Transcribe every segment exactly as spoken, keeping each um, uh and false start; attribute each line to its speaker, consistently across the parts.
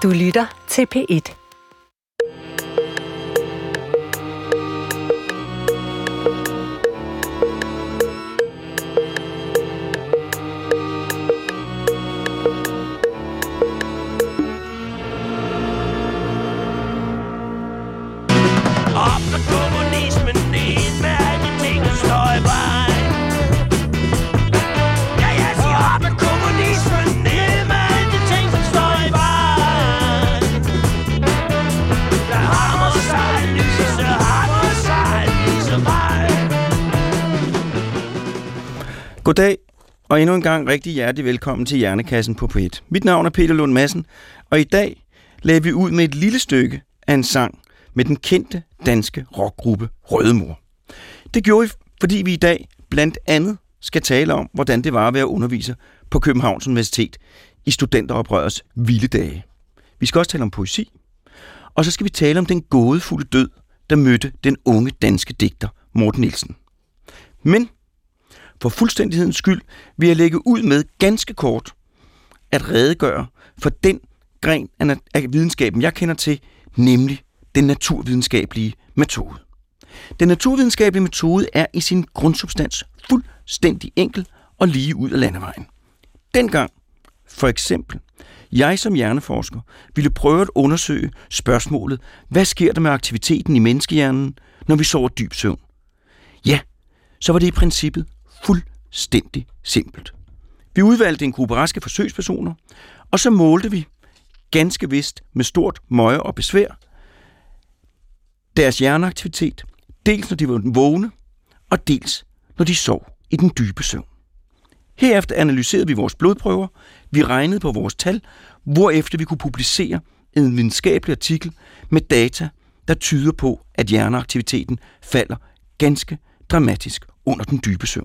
Speaker 1: Du lytter til P et.
Speaker 2: Goddag, og endnu en gang rigtig hjertelig velkommen til Hjernekassen på P et. Mit navn er Peter Lund Madsen, og i dag lagde vi ud med et lille stykke af en sang med den kendte danske rockgruppe Rødemor. Det gjorde vi, fordi vi i dag blandt andet skal tale om, hvordan det var at være underviser på Københavns Universitet i studenteroprørets vilde dage. Vi skal også tale om poesi, og så skal vi tale om den gådefulde død, der mødte den unge danske digter Morten Nielsen. Men for fuldstændighedens skyld vil jeg lægge ud med ganske kort at redegøre for den gren af videnskaben, jeg kender til, nemlig den naturvidenskabelige metode. Den naturvidenskabelige metode er i sin grundsubstans fuldstændig enkel og lige ud af landevejen. Dengang, for eksempel, jeg som hjerneforsker ville prøve at undersøge spørgsmålet, hvad sker der med aktiviteten i menneskehjernen, når vi sover dyb søvn? Ja, så var det i princippet fuldstændig simpelt. Vi udvalgte en gruppe raske forsøgspersoner, og så målte vi, ganske vist med stort møje og besvær, deres hjerneaktivitet, dels når de var vågne, og dels når de sov i den dybe søvn. Herefter analyserede vi vores blodprøver, vi regnede på vores tal, hvorefter vi kunne publicere en videnskabelig artikel med data, der tyder på, at hjerneaktiviteten falder ganske dramatisk under den dybe søvn.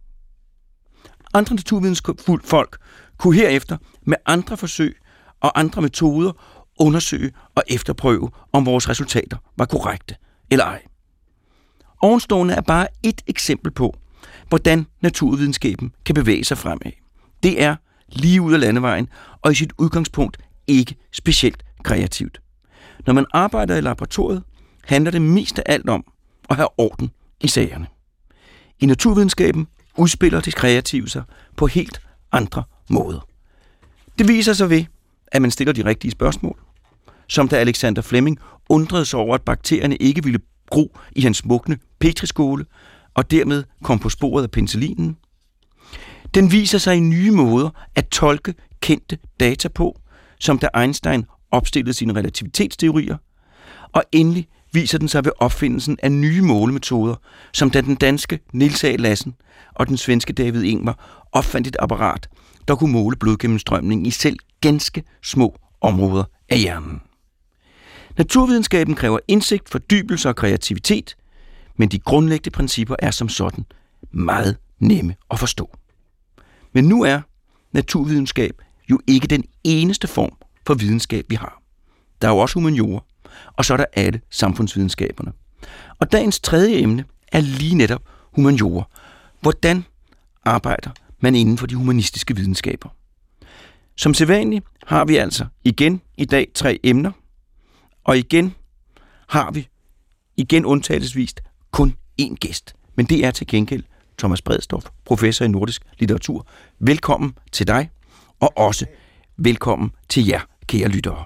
Speaker 2: Andre naturvidenskabsfulde folk kunne herefter med andre forsøg og andre metoder undersøge og efterprøve, om vores resultater var korrekte eller ej. Ovenstående er bare et eksempel på, hvordan naturvidenskaben kan bevæge sig fremad. Det er lige ud af landevejen og i sit udgangspunkt ikke specielt kreativt. Når man arbejder i laboratoriet, handler det mest af alt om at have orden i sagerne. I naturvidenskaben udspiller det kreative sig på helt andre måder. Det viser sig ved, at man stiller de rigtige spørgsmål, som da Alexander Fleming undrede sig over, at bakterierne ikke ville gro i hans smukkende petriskåle, og dermed kom på sporet af penicillinen. Den viser sig i nye måder at tolke kendte data på, som da Einstein opstillede sine relativitetsteorier, og endelig viser den sig ved opfindelsen af nye målemetoder, som da den danske Niels A. Lassen og den svenske David Ingvar opfandt et apparat, der kunne måle blodgennemstrømningen i selv ganske små områder af hjernen. Naturvidenskaben kræver indsigt, fordybelse og kreativitet, men de grundlæggende principper er som sådan meget nemme at forstå. Men nu er naturvidenskab jo ikke den eneste form for videnskab, vi har. Der er jo også humaniora, og så er der alle samfundsvidenskaberne. Og dagens tredje emne er lige netop humaniora. Hvordan arbejder man inden for de humanistiske videnskaber? Som sædvanligt har vi altså igen i dag tre emner, og igen har vi igen undtagelsesvist kun én gæst. Men det er til gengæld Thomas Bredsdorff, professor i nordisk litteratur. Velkommen til dig, og også velkommen til jer, kære lyttere.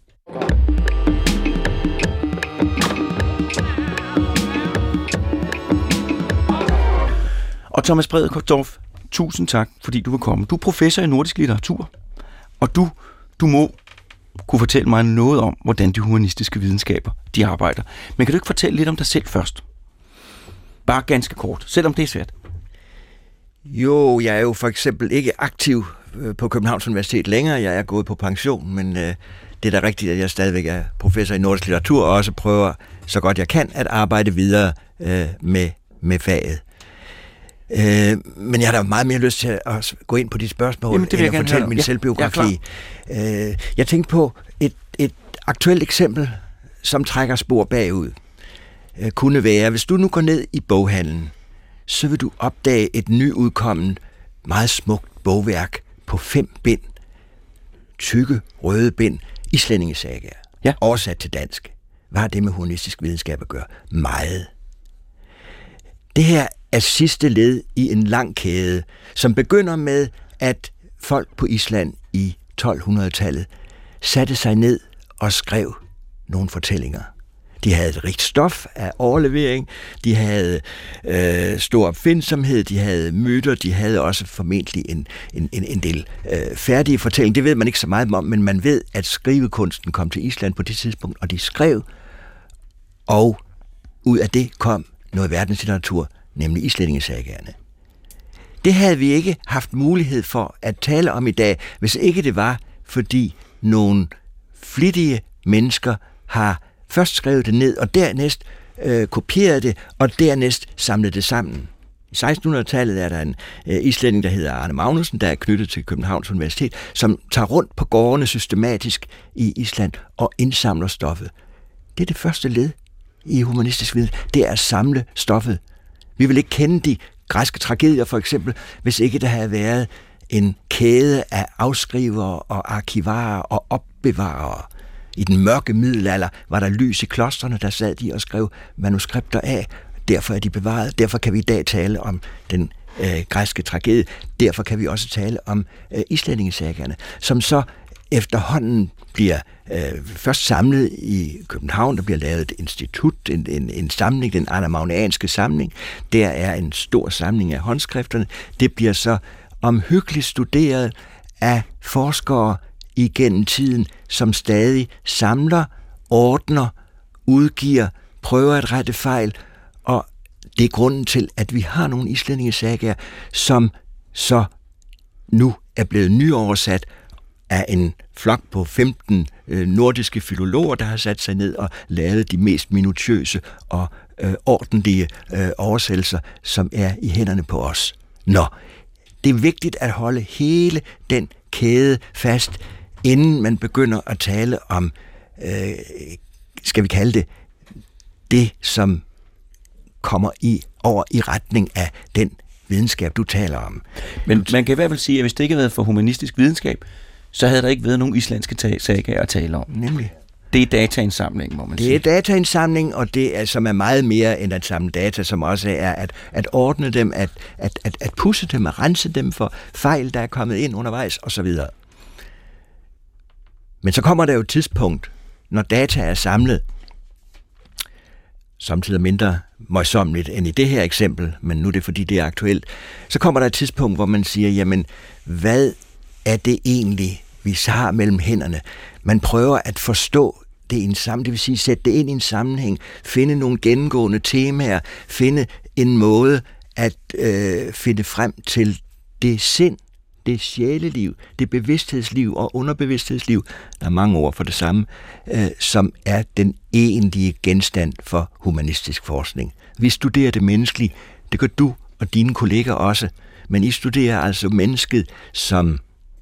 Speaker 2: Og Thomas Bredsdorff, tusind tak, fordi du vil komme. Du er professor i nordisk litteratur, og du, du må kunne fortælle mig noget om, hvordan de humanistiske videnskaber de arbejder. Men kan du ikke fortælle lidt om dig selv først? Bare ganske kort, selvom det er svært.
Speaker 3: Jo, jeg er jo for eksempel ikke aktiv på Københavns Universitet længere. Jeg er gået på pension, men øh, det er da rigtigt, at jeg stadigvæk er professor i nordisk litteratur, og også prøver så godt jeg kan at arbejde videre øh, med, med faget. Øh, men jeg har da meget mere lyst til at gå ind på de spørgsmål, Jamen, end at fortælle min ja, selvbiografi. Jeg, øh, jeg tænkte på et, et aktuelt eksempel, som trækker spor bagud. Øh, kunne være, hvis du nu går ned i boghandlen, så vil du opdage et nyudkommet, meget smukt bogværk på fem bind. Tykke, røde bind islændingesagaer,
Speaker 2: ja.
Speaker 3: oversat til dansk. Hvad har det med humanistisk videnskab at gøre? Meget. Det her er sidste led i en lang kæde, som begynder med, at folk på Island i tolv-hundrede-tallet satte sig ned og skrev nogle fortællinger. De havde et rigt stof af overlevering, de havde øh, stor opfindsomhed, de havde myter, de havde også formentlig en, en, en del øh, færdige fortællinger. Det ved man ikke så meget om, men man ved, at skrivekunsten kom til Island på det tidspunkt, og de skrev, og ud af det kom noget verdenslitteratur, nemlig islændingesagaerne. Det havde vi ikke haft mulighed for at tale om i dag, hvis ikke det var, fordi nogle flittige mennesker har først skrevet det ned, og dernæst øh, kopieret det, og dernæst samlet det sammen. I sekstenhundrede-tallet er der en øh, islænding, der hedder Arne Magnussen, der er knyttet til Københavns Universitet, som tager rundt på gårdene systematisk i Island og indsamler stoffet. Det er det første led i humanistisk viden. Det er at samle stoffet. Vi vil ikke kende de græske tragedier, for eksempel, hvis ikke der havde været en kæde af afskrivere og arkivarer og opbevarere. I den mørke middelalder var der lys i klostrene, der sad de og skrev manuskripter af. Derfor er de bevaret. Derfor kan vi i dag tale om den øh, græske tragedie. Derfor kan vi også tale om øh, islændingesagerne, som så efterhånden bliver øh, først samlet i København. Der bliver lavet et institut, en, en, en samling, den anna-magnæanske samling. Der er en stor samling af håndskrifterne. Det bliver så omhyggeligt studeret af forskere igennem tiden, som stadig samler, ordner, udgiver, prøver at rette fejl, og det er grunden til, at vi har nogle islændingesagaer, som så nu er blevet nyoversat af en flok på femten øh, nordiske filologer, der har sat sig ned og lavet de mest minutiøse og øh, ordentlige øh, oversættelser, som er i hænderne på os. Nå, det er vigtigt at holde hele den kæde fast, inden man begynder at tale om, øh, skal vi kalde det, det som kommer i over i retning af den videnskab, du taler om.
Speaker 2: Men man kan i hvert fald sige, at hvis det ikke havde været for humanistisk videnskab, så havde der ikke været nogen islandske sagaer at tale om.
Speaker 3: Nemlig.
Speaker 2: Det er dataindsamling, må man
Speaker 3: det
Speaker 2: sige.
Speaker 3: Det er dataindsamling, og det er, som er meget mere end at samle data, som også er at, at ordne dem, at, at, at, at pudse dem, at rense dem for fejl, der er kommet ind undervejs, osv. Men så kommer der jo et tidspunkt, når data er samlet, samtidig mindre møjsommeligt end i det her eksempel, men nu er det fordi det er aktuelt, så kommer der et tidspunkt, hvor man siger, jamen, hvad er det egentlig, vi har mellem hænderne? Man prøver at forstå det i en sammenhæng, det vil sige sætte det ind i en sammenhæng, finde nogle gennemgående temaer, finde en måde at øh, finde frem til det sind, det sjæleliv, det bevidsthedsliv og underbevidsthedsliv, der er mange ord for det samme, øh, som er den egentlige genstand for humanistisk forskning. Vi studerer det menneskelige, det gør du og dine kolleger også, men I studerer altså mennesket som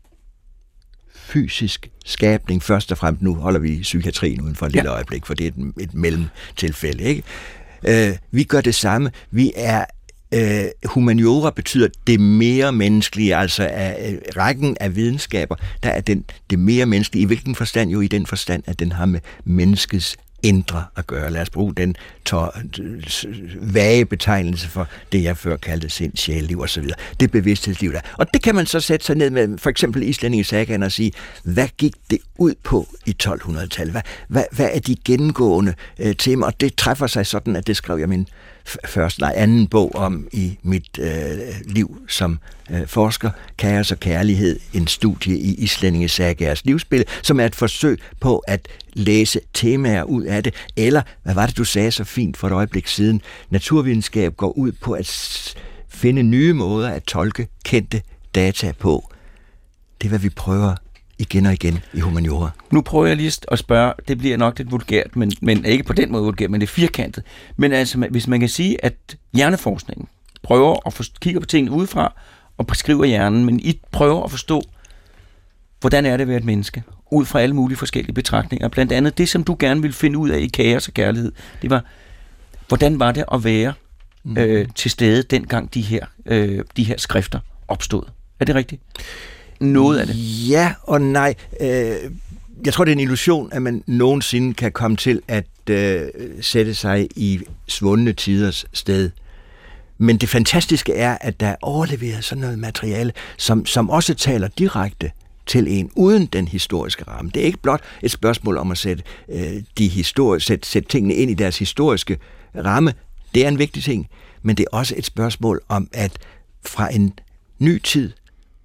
Speaker 3: fysisk skabning, først og fremmest. Nu holder vi psykiatrien uden for et ja. lille øjeblik, for det er et, et mellemtilfælde, ikke? Øh, vi gør det samme. Vi er øh, humaniora betyder det mere menneskelige, altså af øh, rækken af videnskaber, der er den, det mere menneskelige. I hvilken forstand? Jo, i den forstand, at den har med menneskets indre at gøre. Lad os bruge den tår, vage betegnelse for det, jeg før kaldte sind, sjæleliv og så videre. Det bevidsthedsliv der. Og det kan man så sætte sig ned med for eksempel islændingesagaen og sige, hvad gik det ud på i tolv-hundrede-tallet? Hvad, hvad, hvad er de gennemgående øh, temaer? Og det træffer sig sådan, at det skrev jeg min første, nej, anden bog om i mit øh, liv som øh, forsker, Kaos og kærlighed, en studie i islændingesagaers livsspil, som er et forsøg på at læse temaer ud af det, eller, hvad var det, du sagde så fint for et øjeblik siden, naturvidenskab går ud på at finde nye måder at tolke kendte data på. Det er, hvad vi prøver igen og igen i humaniora.
Speaker 2: Nu prøver jeg lige at spørge, det bliver nok lidt vulgært, men, men ikke på den måde vulgært, men det er firkantet. Men altså, hvis man kan sige, at hjerneforskningen prøver at for, kigge på tingene udefra og beskriver hjernen, men I prøver at forstå, hvordan er det at være et menneske, ud fra alle mulige forskellige betragtninger. Blandt andet det, som du gerne ville finde ud af i Kaos og kærlighed, det var, hvordan var det at være mm. øh, til stede, dengang de her, øh, de her skrifter opstod. Er det rigtigt? Noget af det.
Speaker 3: Ja og nej. Øh, jeg tror, det er en illusion, at man nogensinde kan komme til at øh, sætte sig i svundne tiders sted. Men det fantastiske er, at der er overleveret sådan noget materiale, som, som også taler direkte til en, uden den historiske ramme. Det er ikke blot et spørgsmål om at sætte, øh, de histori- sætte, sætte tingene ind i deres historiske ramme. Det er en vigtig ting, men det er også et spørgsmål om, at fra en ny tid,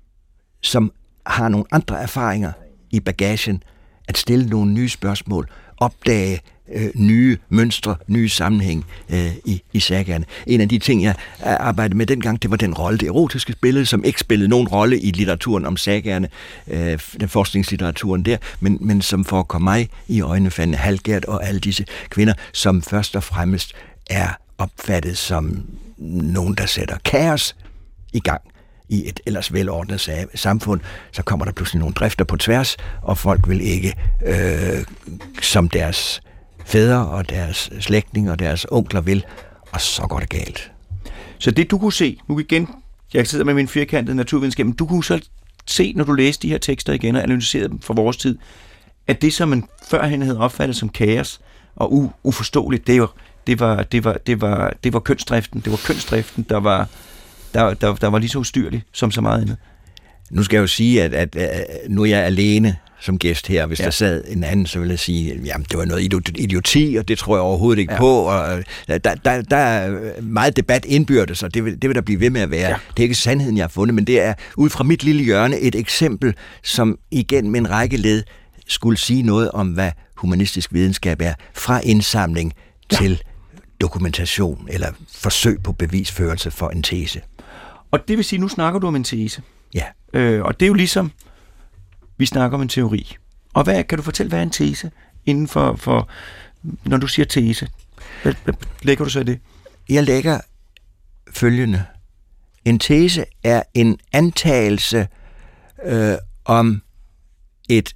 Speaker 3: som har nogle andre erfaringer i bagagen, at stille nogle nye spørgsmål, opdage øh, nye mønstre, nye sammenhæng øh, i, i sagerne. En af de ting, jeg arbejdede med dengang, det var den rolle, det erotiske spillede, som ikke spillede nogen rolle i litteraturen om sagerne, øh, den forskningslitteraturen der, men, men som for at komme mig i øjnene fandt Halgert og alle disse kvinder, som først og fremmest er opfattet som nogen, der sætter kaos i gang i et ellers velordnet samfund, så kommer der pludselig nogle drifter på tværs, og folk vil ikke, øh, som deres fædre og deres slægtninge og deres onkler vil, og så går det galt.
Speaker 2: Så det du kunne se, nu igen, jeg sidder med min firkantede naturvidenskab, men du kunne så se, når du læste de her tekster igen og analyserede dem for vores tid, at det, som man førhen havde opfattet som kaos og u- uforståeligt, det var, det var, det var, det var, det var kønsdriften, det var kønsdriften, der var Der, der, der var lige så ustyrlig som så meget andet.
Speaker 3: Nu skal jeg jo sige, at, at, at nu er jeg alene som gæst her. Hvis ja. der sad en anden, så ville jeg sige, at det var noget idioti, og det tror jeg overhovedet ikke ja. på. Og der, der, der er meget debat indbyrdes, og det vil, det vil der blive ved med at være. Ja. Det er ikke sandheden, jeg har fundet, men det er ud fra mit lille hjørne et eksempel, som igen med en række led skulle sige noget om, hvad humanistisk videnskab er, fra indsamling ja. til dokumentation eller forsøg på bevisførelse for en tese.
Speaker 2: Og det vil sige, nu snakker du om en tese.
Speaker 3: Ja.
Speaker 2: Øh, og det er jo ligesom, vi snakker om en teori. Og hvad kan du fortælle, hvad er en tese inden for, for når du siger tese? Hvad, hvad lægger du så i det?
Speaker 3: Jeg lægger følgende. En tese er en antagelse øh, om et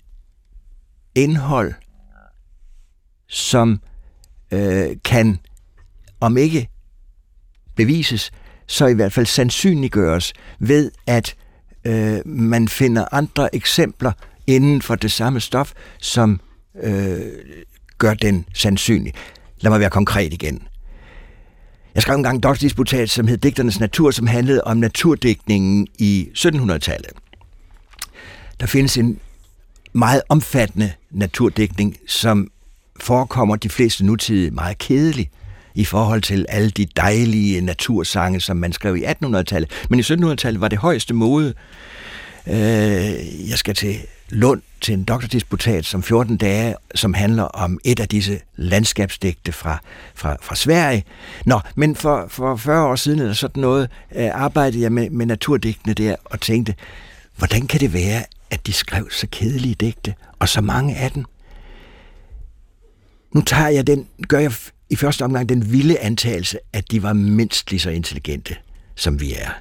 Speaker 3: indhold, som øh, kan, om ikke bevises, så i hvert fald sandsynliggøres ved, at øh, man finder andre eksempler inden for det samme stof, som øh, gør den sandsynlig. Lad mig være konkret igen. Jeg skrev engang en doktordisputat, som hed Digternes Natur, som handlede om naturdigtningen i syttenhundredetallet. Der findes en meget omfattende naturdigtning, som forekommer de fleste nutidige meget kedelig i forhold til alle de dejlige natursange, som man skrev i attenhundredetallet. Men i syttenhundredetallet var det højeste mode. Jeg skal til Lund til en doktordisputat som fjorten dage, som handler om et af disse landskabsdigte fra, fra, fra Sverige. Nå, men for, for fyrre år siden eller sådan noget, arbejdede jeg med, med naturdigtene der og tænkte, hvordan kan det være, at de skrev så kedelige digte, og så mange af dem? Nu tager jeg den, gør jeg i første omgang den vilde antagelse, at de var mindst lige så intelligente, som vi er.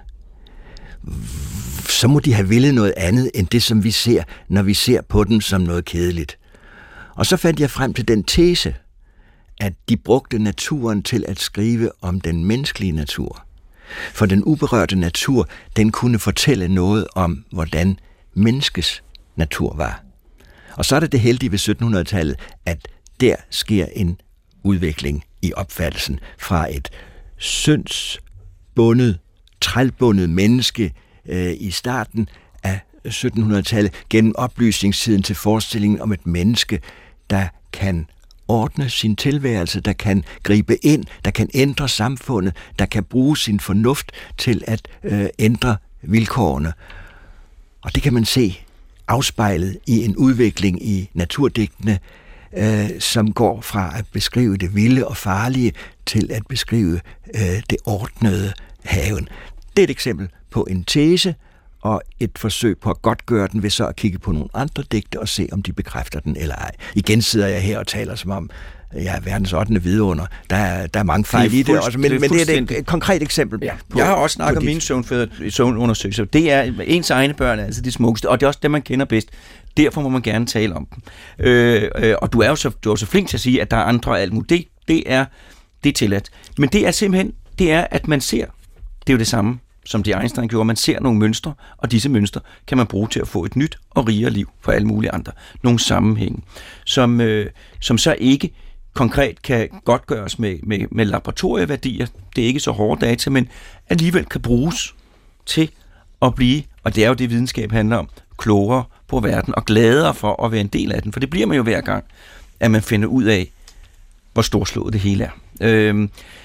Speaker 3: Så må de have villet noget andet, end det, som vi ser, når vi ser på dem som noget kedeligt. Og så fandt jeg frem til den tese, at de brugte naturen til at skrive om den menneskelige natur. For den uberørte natur, den kunne fortælle noget om, hvordan menneskets natur var. Og så er det det heldige ved syttenhundredetallet, at der sker en udvikling i opfattelsen fra et syndsbundet, trælbundet menneske øh, i starten af syttenhundredetallet gennem oplysningstiden til forestillingen om et menneske, der kan ordne sin tilværelse, der kan gribe ind, der kan ændre samfundet, der kan bruge sin fornuft til at øh, ændre vilkårene. Og det kan man se afspejlet i en udvikling i naturdigtene, øh, som går fra at beskrive det vilde og farlige til at beskrive øh, det ordnede haven. Det er et eksempel på en tese og et forsøg på at godtgøre den ved så at kigge på nogle andre digte og se, om de bekræfter den eller ej. Igen sidder jeg her og taler som om, jeg er verdens ottende vidunder. Der er, der er mange fejl i det også, men, det men det er et, et konkret eksempel. Ja. På,
Speaker 2: jeg har også snakket om mine søvnundersøgelser. Det er ens egne børn, altså de smukkeste, og det er også dem, man kender bedst. Derfor må man gerne tale om dem. Øh, øh, og du er jo så, du er så flink til at sige, at der er andre og alt muligt. Det, det, er, det er tilladt. Men det er simpelthen, det er, at man ser, det er jo det samme, som de Einstein gjorde. Man ser nogle mønstre, og disse mønstre kan man bruge til at få et nyt og rigere liv for alle mulige andre. Nogle sammenhænge, som, øh, som så ikke konkret kan godtgøres med, med, med laboratorieværdier. Det er ikke så hårde data, men alligevel kan bruges til at blive, og det er jo det, videnskab handler om, klogere på verden og gladere for at være en del af den. For det bliver man jo hver gang, at man finder ud af, hvor storslået det hele er. Øh,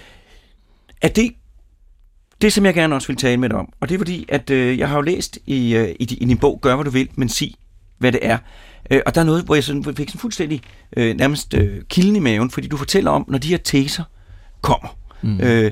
Speaker 2: er det det, som jeg gerne også vil tale med dig om? Og det er fordi, at øh, jeg har jo læst i, øh, i, din, i din bog, Gør, hvad du vil, men sig, hvad det er. Øh, og der er noget, hvor jeg sådan, fik sådan fuldstændig øh, nærmest øh, kilden i maven, fordi du fortæller om, når de her teser kommer, mm. øh,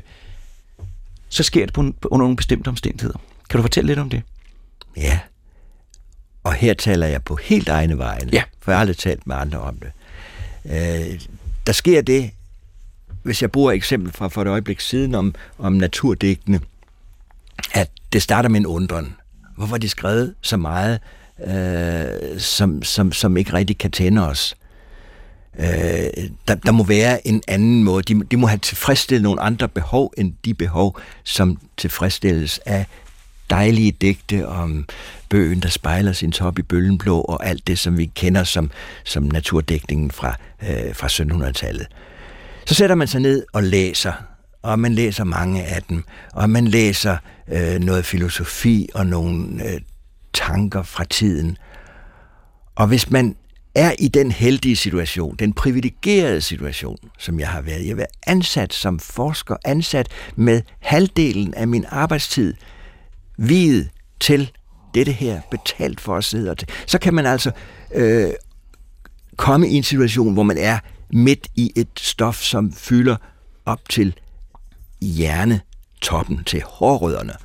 Speaker 2: så sker det på, på, under nogle bestemte omstændigheder. Kan du fortælle lidt om det?
Speaker 3: Ja. Og her taler jeg på helt egne vegne,
Speaker 2: ja.
Speaker 3: For jeg har aldrig talt med andre om det. Øh, der sker det, hvis jeg bruger et eksempel fra for et øjeblik siden om, om naturdigtene, at det starter med en undren. Hvorfor er de skrevet så meget, øh, som, som, som ikke rigtig kan tænde os? Øh, der, der må være en anden måde. De, de må have tilfredsstillet nogle andre behov, end de behov, som tilfredsstilles af dejlige digte om bøgen, der spejler sin top i bølgenblå, og alt det, som vi kender som, som naturdækningen fra, øh, fra syttenhundredetallet. Så sætter man sig ned og læser, og man læser mange af dem, og man læser øh, noget filosofi og nogle øh, tanker fra tiden. Og hvis man er i den heldige situation, den privilegerede situation, som jeg har været, jeg har været ansat som forsker, ansat med halvdelen af min arbejdstid, viet til dette her, betalt for at sidde og til, så kan man altså øh, komme i en situation, hvor man er midt i et stof, som fylder op til hjernetoppen, til hårrødderne.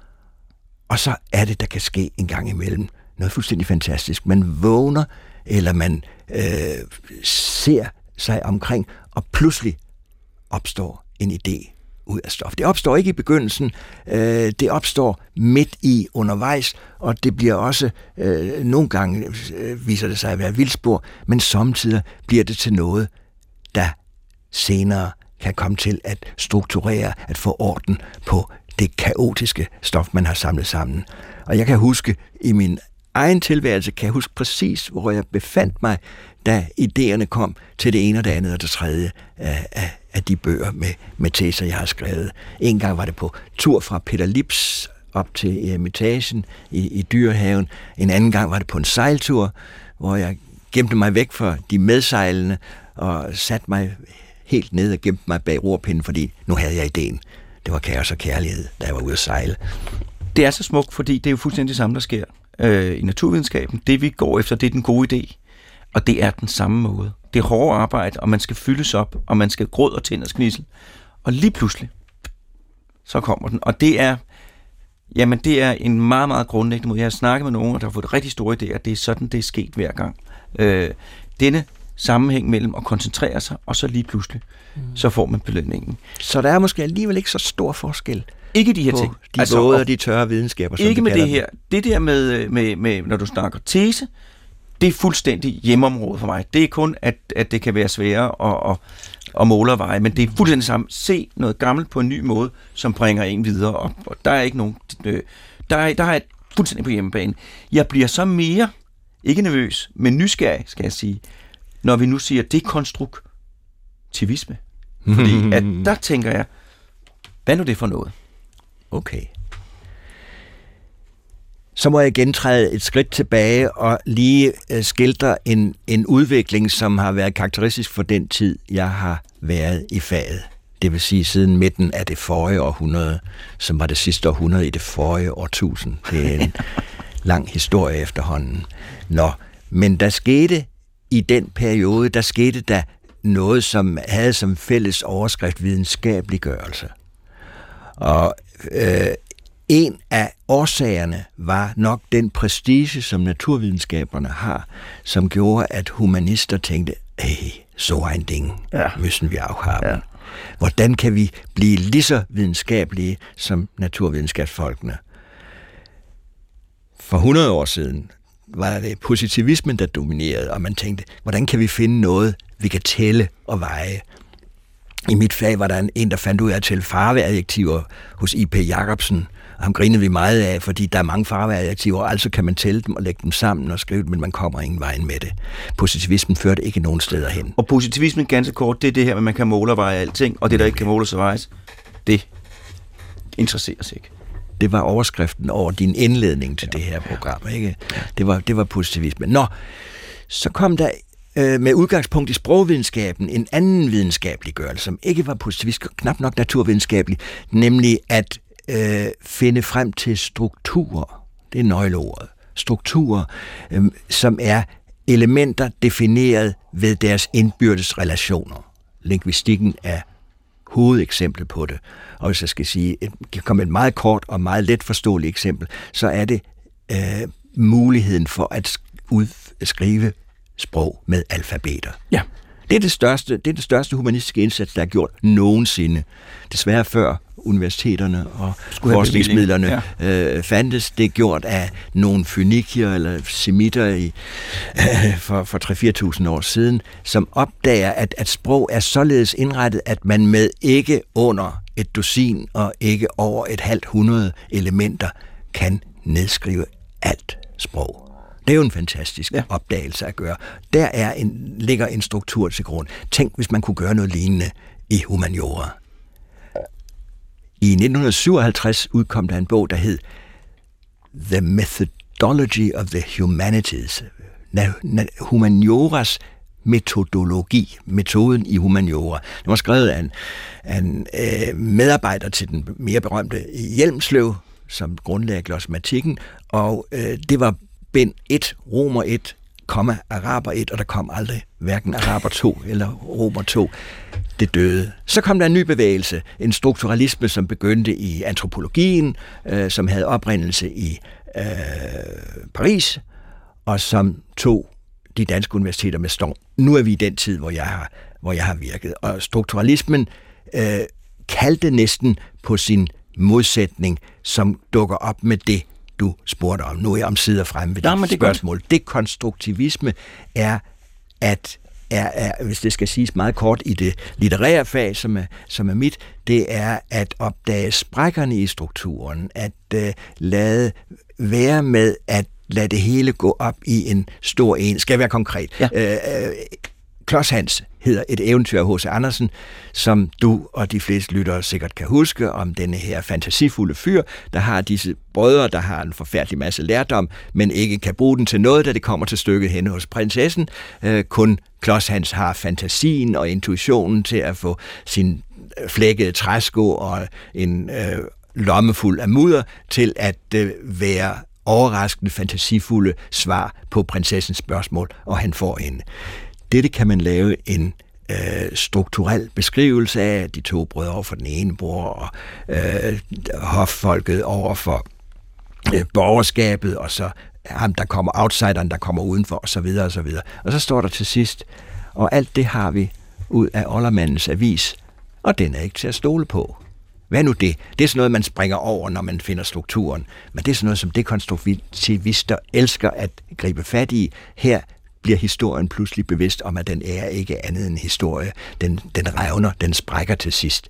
Speaker 3: Og så er det, der kan ske en gang imellem noget fuldstændig fantastisk. Man vågner, eller man øh, ser sig omkring, og pludselig opstår en idé ud af stof. Det opstår ikke i begyndelsen, øh, det opstår midt i undervejs, og det bliver også, øh, nogle gange øh, viser det sig at være vildspor, men samtidig bliver det til noget, der senere kan komme til at strukturere, at få orden på det kaotiske stof, man har samlet sammen. Og jeg kan huske, i min egen tilværelse, kan jeg huske præcis, hvor jeg befandt mig, da idéerne kom til det ene og det andet og det tredje af, af, af de bøger med, med teser, jeg har skrevet. En gang var det på tur fra Peter Lips op til Eremitagen i, i Dyrehaven. En anden gang var det på en sejltur, hvor jeg gemte mig væk fra de medsejlende og satte mig helt ned og gemte mig bag rorpinden, fordi nu havde jeg ideen. Det var kaos og kærlighed, da jeg var ude at sejle.
Speaker 2: Det er så smukt, fordi det er jo fuldstændig det samme, der sker øh, i naturvidenskaben. Det, vi går efter, det er den gode idé, og det er den samme måde. Det er hårdt arbejde, og man skal fyldes op, og man skal gråd og tænders knissel. Og lige pludselig, så kommer den. Og det er, jamen, det er en meget, meget grundlæggende måde. Jeg har snakket med nogen, der har fået rigtig store idéer. Det er sådan, det er sket hver gang. Øh, denne sammenhæng mellem at koncentrere sig, og så lige pludselig, mm. så får man belønningen.
Speaker 3: Så der er måske alligevel ikke så stor forskel.
Speaker 2: Ikke de her ting.
Speaker 3: De altså, våde og de tørre videnskaber, som
Speaker 2: ikke med det
Speaker 3: dem.
Speaker 2: her. Det der med, med, med, når du snakker tese, det er fuldstændig hjemmeområde for mig. Det er kun, at, at det kan være sværere at, at, at måle og veje, men det er fuldstændig samme. Se noget gammelt på en ny måde, som bringer en videre op. Og der er ikke nogen... Øh, der, er, der er et fuldstændig på hjemmebane. Jeg bliver så mere, ikke nervøs, men nysgerrig, skal jeg sige, når vi nu siger dekonstruktivisme. Fordi at der tænker jeg, hvad nu det for noget?
Speaker 3: Okay. Så må jeg gentræde et skridt tilbage og lige skildre en, en udvikling, som har været karakteristisk for den tid, jeg har været i faget. Det vil sige siden midten af det forrige århundrede, som var det sidste århundrede i det forrige årtusind. Det er en lang historie efterhånden. Nå, men der skete i den periode, der skete der noget, som havde som fælles overskrift videnskabeliggørelse. Og øh, en af årsagerne var nok den prestige, som naturvidenskaberne har, som gjorde, at humanister tænkte, hey, så ein Ding, ja. Müssen vi auch haben. Ja. Hvordan kan vi blive lige så videnskabelige som naturvidenskabsfolkene? For hundrede år siden var det positivismen, der dominerede, og man tænkte, hvordan kan vi finde noget, vi kan tælle og veje? I mit fag var der en, der fandt ud af at tælle farveadjektiver hos I P Jacobsen, Og ham grinede vi meget af, fordi der er mange farveadjektiver, og altså kan man tælle dem og lægge dem sammen og skrive dem, men man kommer ingen vej med det. Positivismen førte ikke nogen steder hen.
Speaker 2: Og positivismen, ganske kort, det er det her, at man kan måle og veje alting, og det, der ikke kan måles og vejes, det interesserer sig ikke.
Speaker 3: Det var overskriften over din indledning til det her program, ikke? Det var, det var positivisme. Nå, så kom der øh, med udgangspunkt i sprogvidenskaben en anden videnskabeliggørelse, som ikke var positivist, knap nok naturvidenskabelig, nemlig at øh, finde frem til strukturer. Det er nøgleordet. Strukturer, øh, som er elementer defineret ved deres indbyrdes relationer. Lingvistikken er hovedeksempel på det. Og hvis jeg skal sige, kan komme et meget kort og meget let forståeligt eksempel, så er det øh, muligheden for at udskrive sprog med alfabeter.
Speaker 2: Ja.
Speaker 3: Det er det største, det er det største humanistiske indsats, der er gjort nogensinde. Desværre før universiteterne og forskningsmidlerne ja. øh, fandtes. Det er gjort af nogle fønikier eller semitter i, øh, for, for tre til fire tusind år siden, som opdager, at, at sprog er således indrettet, at man med ikke under et dusin og ikke over et halvt hundrede elementer kan nedskrive alt sprog. Det er jo en fantastisk ja. opdagelse at gøre. Der er en, ligger en struktur til grund. Tænk, hvis man kunne gøre noget lignende i humaniora. I nitten syvoghalvtreds udkom der en bog, der hed The Methodology of the Humanities. Humanioras metodologi, metoden i humaniora. Den var skrevet af en, af en øh, medarbejder til den mere berømte Hjelmslev, som grundlagde glossmatikken, og øh, det var bind et, romer et, komma, araber et, og der kom aldrig hverken araber to eller romer to. Det døde. Så kom der en ny bevægelse, en strukturalisme, som begyndte i antropologien, øh, som havde oprindelse i øh, Paris, og som tog de danske universiteter med storm. Nu er vi i den tid, hvor jeg har, hvor jeg har virket. Og strukturalismen øh, kaldte næsten på sin modsætning, som dukker op med det, du spurgte om. Nu er jeg om sider fremme ved dit spørgsmål. Det konstruktivisme er, at er, er, hvis det skal siges meget kort i det litterære fag, som er, som er mit, det er at opdage sprækkerne i strukturen, at øh, lade være med at lade det hele gå op i en stor en. Skal jeg være konkret? Ja. Øh, øh, Klods Hans hedder et eventyr af H C Andersen, som du og de fleste lyttere sikkert kan huske, om denne her fantasifulde fyr, der har disse brødre, der har en forfærdelig masse lærdom, men ikke kan bruge den til noget, da det kommer til stykket henne hos prinsessen. Øh, kun Klods Hans har fantasien og intuitionen til at få sin flækkede træsko og en øh, lomme fuld af mudder til at øh, være overraskende, fantasifulde svar på prinsessens spørgsmål, og han får hende. Dette kan man lave en øh, strukturel beskrivelse af, de to brødre over for den ene bror, og øh, hoffolket over for øh, borgerskabet, og så ham, der kommer outsideren, der kommer udenfor, og så videre, og så videre. Og så står der til sidst, og alt det har vi ud af Oldermandens avis, og den er ikke til at stole på. Hvad nu det? Det er sådan noget, man springer over, når man finder strukturen. Men det er sådan noget, som dekonstruktivister elsker at gribe fat i. Her bliver historien pludselig bevidst om, at den er ikke andet end historie. Den, den revner, den sprækker til sidst.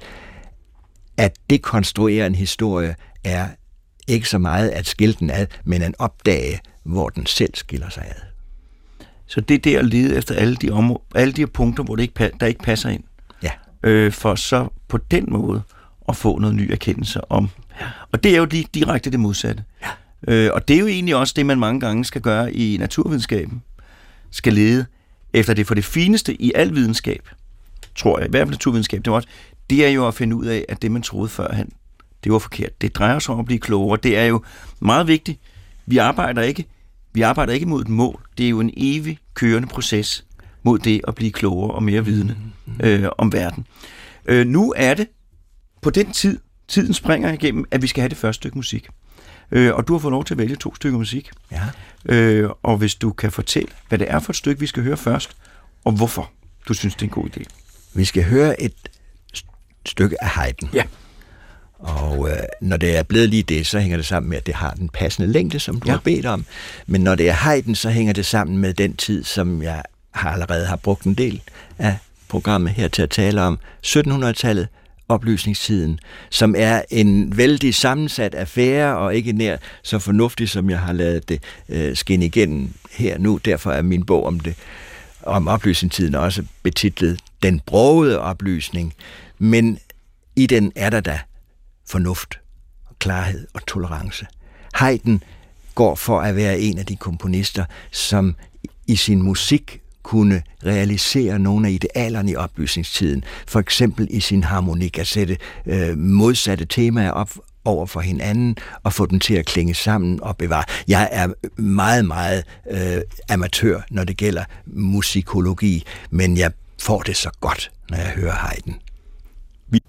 Speaker 3: At dekonstruere en historie er ikke så meget at skille den ad, men at opdage, hvor den selv skiller sig ad.
Speaker 2: Så det er det at lede efter alle de, områder, alle de her punkter, hvor det ikke, der ikke passer ind.
Speaker 3: Ja.
Speaker 2: Øh, for så på den måde at få noget ny erkendelse om. Og det er jo lige direkte det modsatte.
Speaker 3: Ja.
Speaker 2: Øh, og det er jo egentlig også det, man mange gange skal gøre i naturvidenskaben. Skal lede efter det. For det fineste i al videnskab, tror jeg, i hvert fald naturvidenskab, det, også, det er jo at finde ud af, at det, man troede førhen, det var forkert. Det drejer sig om at blive klogere. Det er jo meget vigtigt. Vi arbejder ikke, vi arbejder ikke mod et mål. Det er jo en evig kørende proces mod det at blive klogere og mere vidende øh, om verden. Øh, nu er det på den tid, tiden springer igennem, at vi skal have det første stykke musik. Øh, og du har fået lov til at vælge to stykker musik.
Speaker 3: Ja.
Speaker 2: Øh, og hvis du kan fortælle, hvad det er for et stykke, vi skal høre først, og hvorfor du synes, det er en god idé.
Speaker 3: Vi skal høre et stykke af Haydn.
Speaker 2: Ja.
Speaker 3: Og øh, når det er blevet lige det, så hænger det sammen med, at det har den passende længde, som du ja. har bedt om. Men når det er Haydn, så hænger det sammen med den tid, som jeg har allerede har brugt en del af programmet her til at tale om. syttenhundredetallet, oplysningstiden, som er en vældig sammensat affære, og ikke nær så fornuftig, som jeg har ladet det øh, skinne igennem her nu. Derfor er min bog om det, om oplysningstiden også betitlet Den brogede oplysning. Men i den er der da fornuft, klarhed og tolerance. Haydn går for at være en af de komponister, som i sin musik kunne realisere nogle af idealerne i oplysningstiden. For eksempel i sin harmonik at sætte øh, modsatte temaer op over for hinanden og få dem til at klinge sammen og bevare. Jeg er meget, meget øh, amatør, når det gælder musikologi, men jeg får det så godt, når jeg hører Haydn. Vi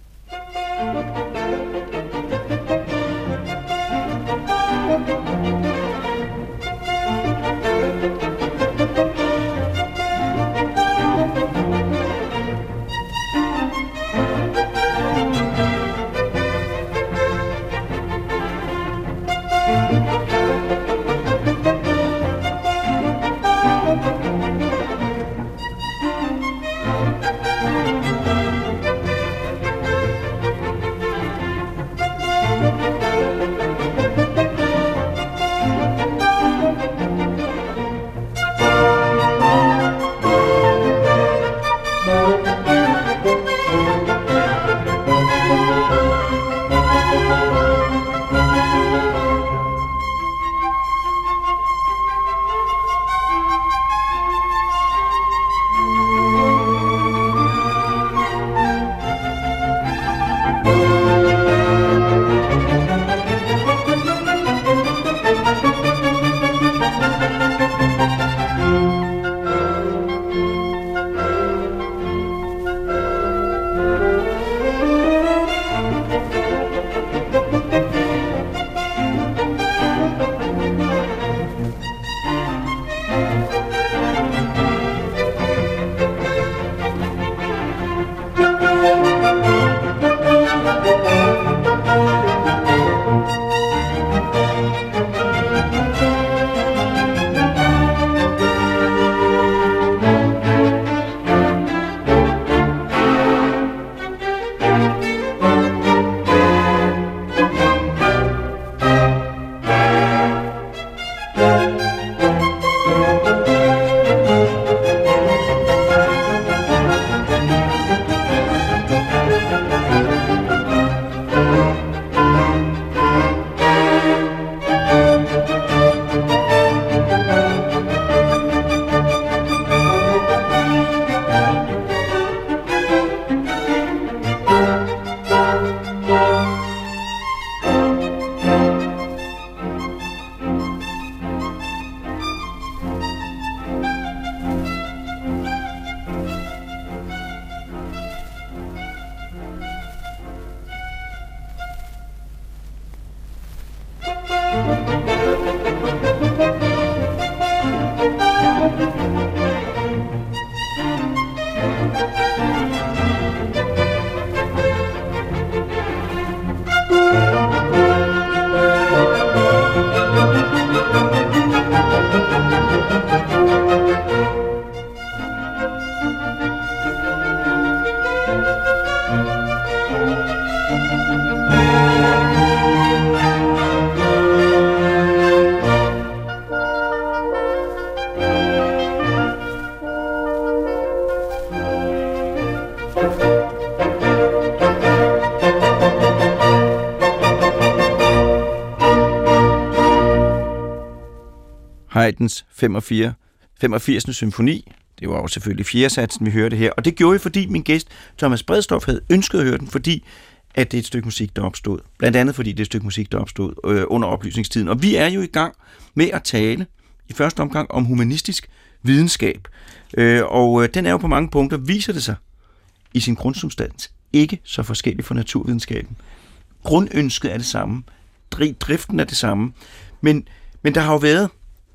Speaker 2: Haydns femogfirsende symfoni. Det var jo selvfølgelig fjerdesatsen, vi hørte her. Og det gjorde jeg, fordi min gæst, Thomas Bredsdorff, havde ønsket at høre den, fordi at det er et stykke musik, der opstod. Blandt andet fordi det er et stykke musik, der opstod øh, under oplysningstiden. Og vi er jo i gang med at tale i første omgang om humanistisk videnskab. Øh, og øh, den er jo på mange punkter, viser det sig i sin grundsubstans, ikke så forskellig fra naturvidenskaben. Grundønsket er det samme. Driften er det samme. Men, men der har jo været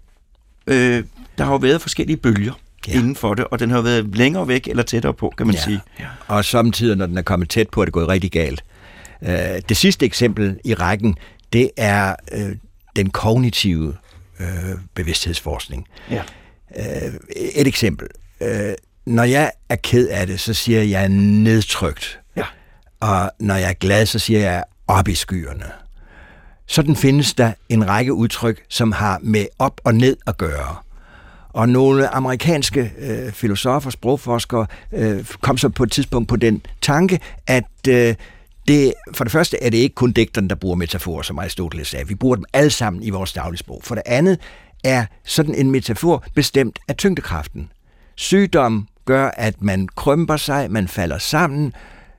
Speaker 2: øh, der har jo været forskellige bølger ja. inden for det, og den har været længere væk eller tættere på, kan man ja. sige.
Speaker 3: Ja. Og samtidig, når den er kommet tæt på, er det gået rigtig galt. Øh, det sidste eksempel i rækken, det er øh, den kognitive øh, bevidsthedsforskning. Ja. Øh, et eksempel. Øh, når jeg er ked af det, så siger jeg nedtrykt. Ja. og når jeg er glad, så siger jeg op i skyerne. Sådan findes der en række udtryk, som har med op og ned at gøre. Og nogle amerikanske øh, filosofer, sprogforskere, øh, kom så på et tidspunkt på den tanke, at øh, det, for det første er det ikke kun digterne, der bruger metaforer, som Aristoteles sagde. Vi bruger dem alle sammen i vores dagligsprog. For det andet er sådan en metafor bestemt af tyngdekraften. Sygdom gør, at man krymper sig, man falder sammen.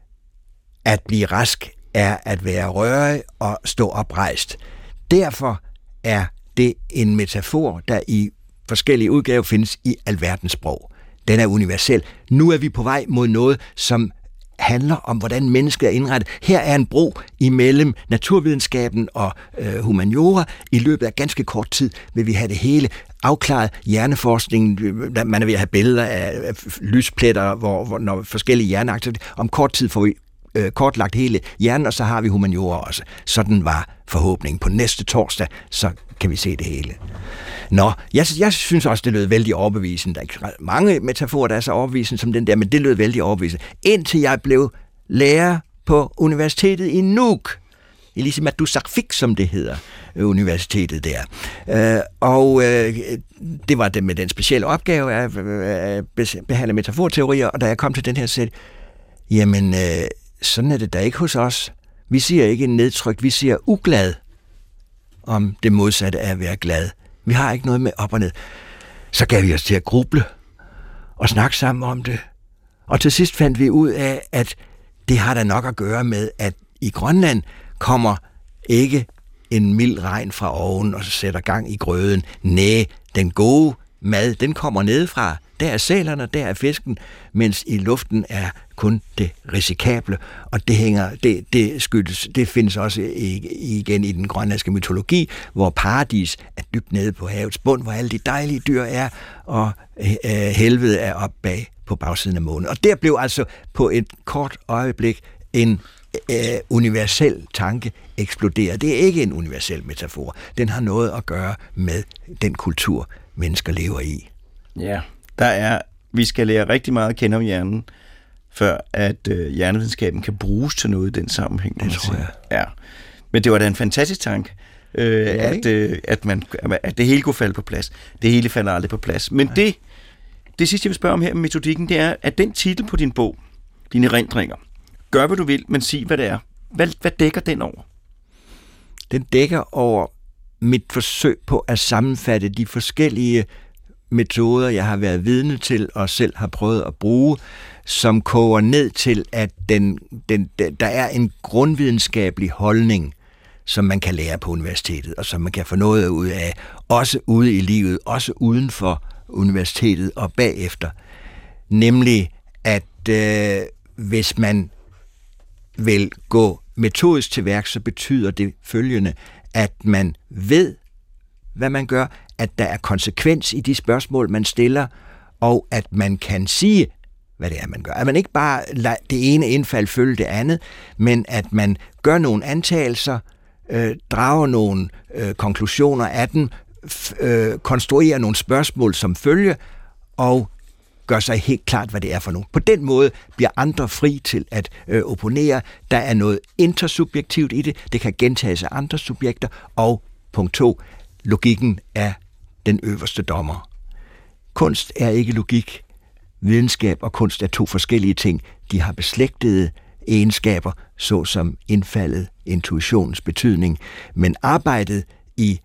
Speaker 3: At blive rask er at være rørig og stå oprejst. Derfor er det en metafor, der i forskellige udgaver findes i alverdens sprog. Den er universel. Nu er vi på vej mod noget, som handler om, hvordan mennesket er indrettet. Her er en bro imellem naturvidenskaben og øh, humaniora. I løbet af ganske kort tid vil vi have det hele afklaret. Hjerneforskningen, man er ved at have billeder af, af lyspletter, hvor, hvor når forskellige hjerneaktiviteter. Om kort tid får vi øh, kortlagt hele hjernen, og så har vi humaniora også. Sådan var forhåbningen. På næste torsdag, så kan vi se det hele. Nå, jeg, jeg synes også, det lød vældig overbevisende. Der er mange metaforer, der er så overbevisende som den der, men det lød vældig overbevisende. Indtil jeg blev lærer på universitetet i Nuuk. Elisemat Dusakfik, som det hedder, universitetet der. Øh, og øh, det var det med den specielle opgave at øh, behandle metaforteorier, og da jeg kom til den her sæt, jamen, øh, sådan er det da ikke hos os. Vi siger ikke nedtrykt, vi siger uglad om det modsatte af at være glad. Vi har ikke noget med op og ned. Så gav vi os til at gruble og snakke sammen om det. Og til sidst fandt vi ud af, at det har da nok at gøre med, at i Grønland kommer ikke en mild regn fra oven og så sætter gang i grøden. Næh, den gode mad, den kommer nedefra. Der er sælerne, der er fisken, mens i luften er kun det risikable, og det hænger, det, det skyldes, det findes også igen i den grønlandske mytologi, hvor paradis er dybt nede på havets bund, hvor alle de dejlige dyr er, og øh, helvede er op bag på bagsiden af månen. Og der blev altså på et kort øjeblik en øh, universel tanke eksploderet. Det er ikke en universel metafor. Den har noget at gøre med den kultur, mennesker lever i.
Speaker 2: Ja, der er, vi skal lære rigtig meget at kende om hjernen, før at øh, hjernevidenskaben kan bruges til noget i den sammenhæng.
Speaker 3: Det tror jeg.
Speaker 2: Ja. Men det var da en fantastisk tanke, øh, ja, at, øh, at, man, at det hele kunne falde på plads. Det hele falder aldrig på plads. Men det, det sidste, jeg vil spørge om her med metodikken, det er, at den titel på din bog, dine erindringer, gør hvad du vil, men sig hvad det er. Hvad, hvad dækker den over?
Speaker 3: Den dækker over mit forsøg på at sammenfatte de forskellige metoder, jeg har været vidne til og selv har prøvet at bruge, som koger ned til, at den, den, der er en grundvidenskabelig holdning, som man kan lære på universitetet, og som man kan få noget ud af, også ude i livet, også uden for universitetet og bagefter. Nemlig, at øh, hvis man vil gå metodisk til værk, så betyder det følgende, at man ved, hvad man gør, at der er konsekvens i de spørgsmål, man stiller, og at man kan sige, hvad det er, man gør. At man ikke bare lader det ene indfald følge det andet, men at man gør nogle antagelser, øh, drager nogle øh, konklusioner af den, f- øh, konstruerer nogle spørgsmål som følge, og gør sig helt klart, hvad det er for nogen. På den måde bliver andre fri til at øh, opponere. Der er noget intersubjektivt i det. Det kan gentages af andre subjekter. Og punkt to, logikken er den øverste dommer. Kunst er ikke logik. Videnskab og kunst er to forskellige ting. De har beslægtede egenskaber, såsom indfaldet, intuitionens betydning. Men arbejdet i,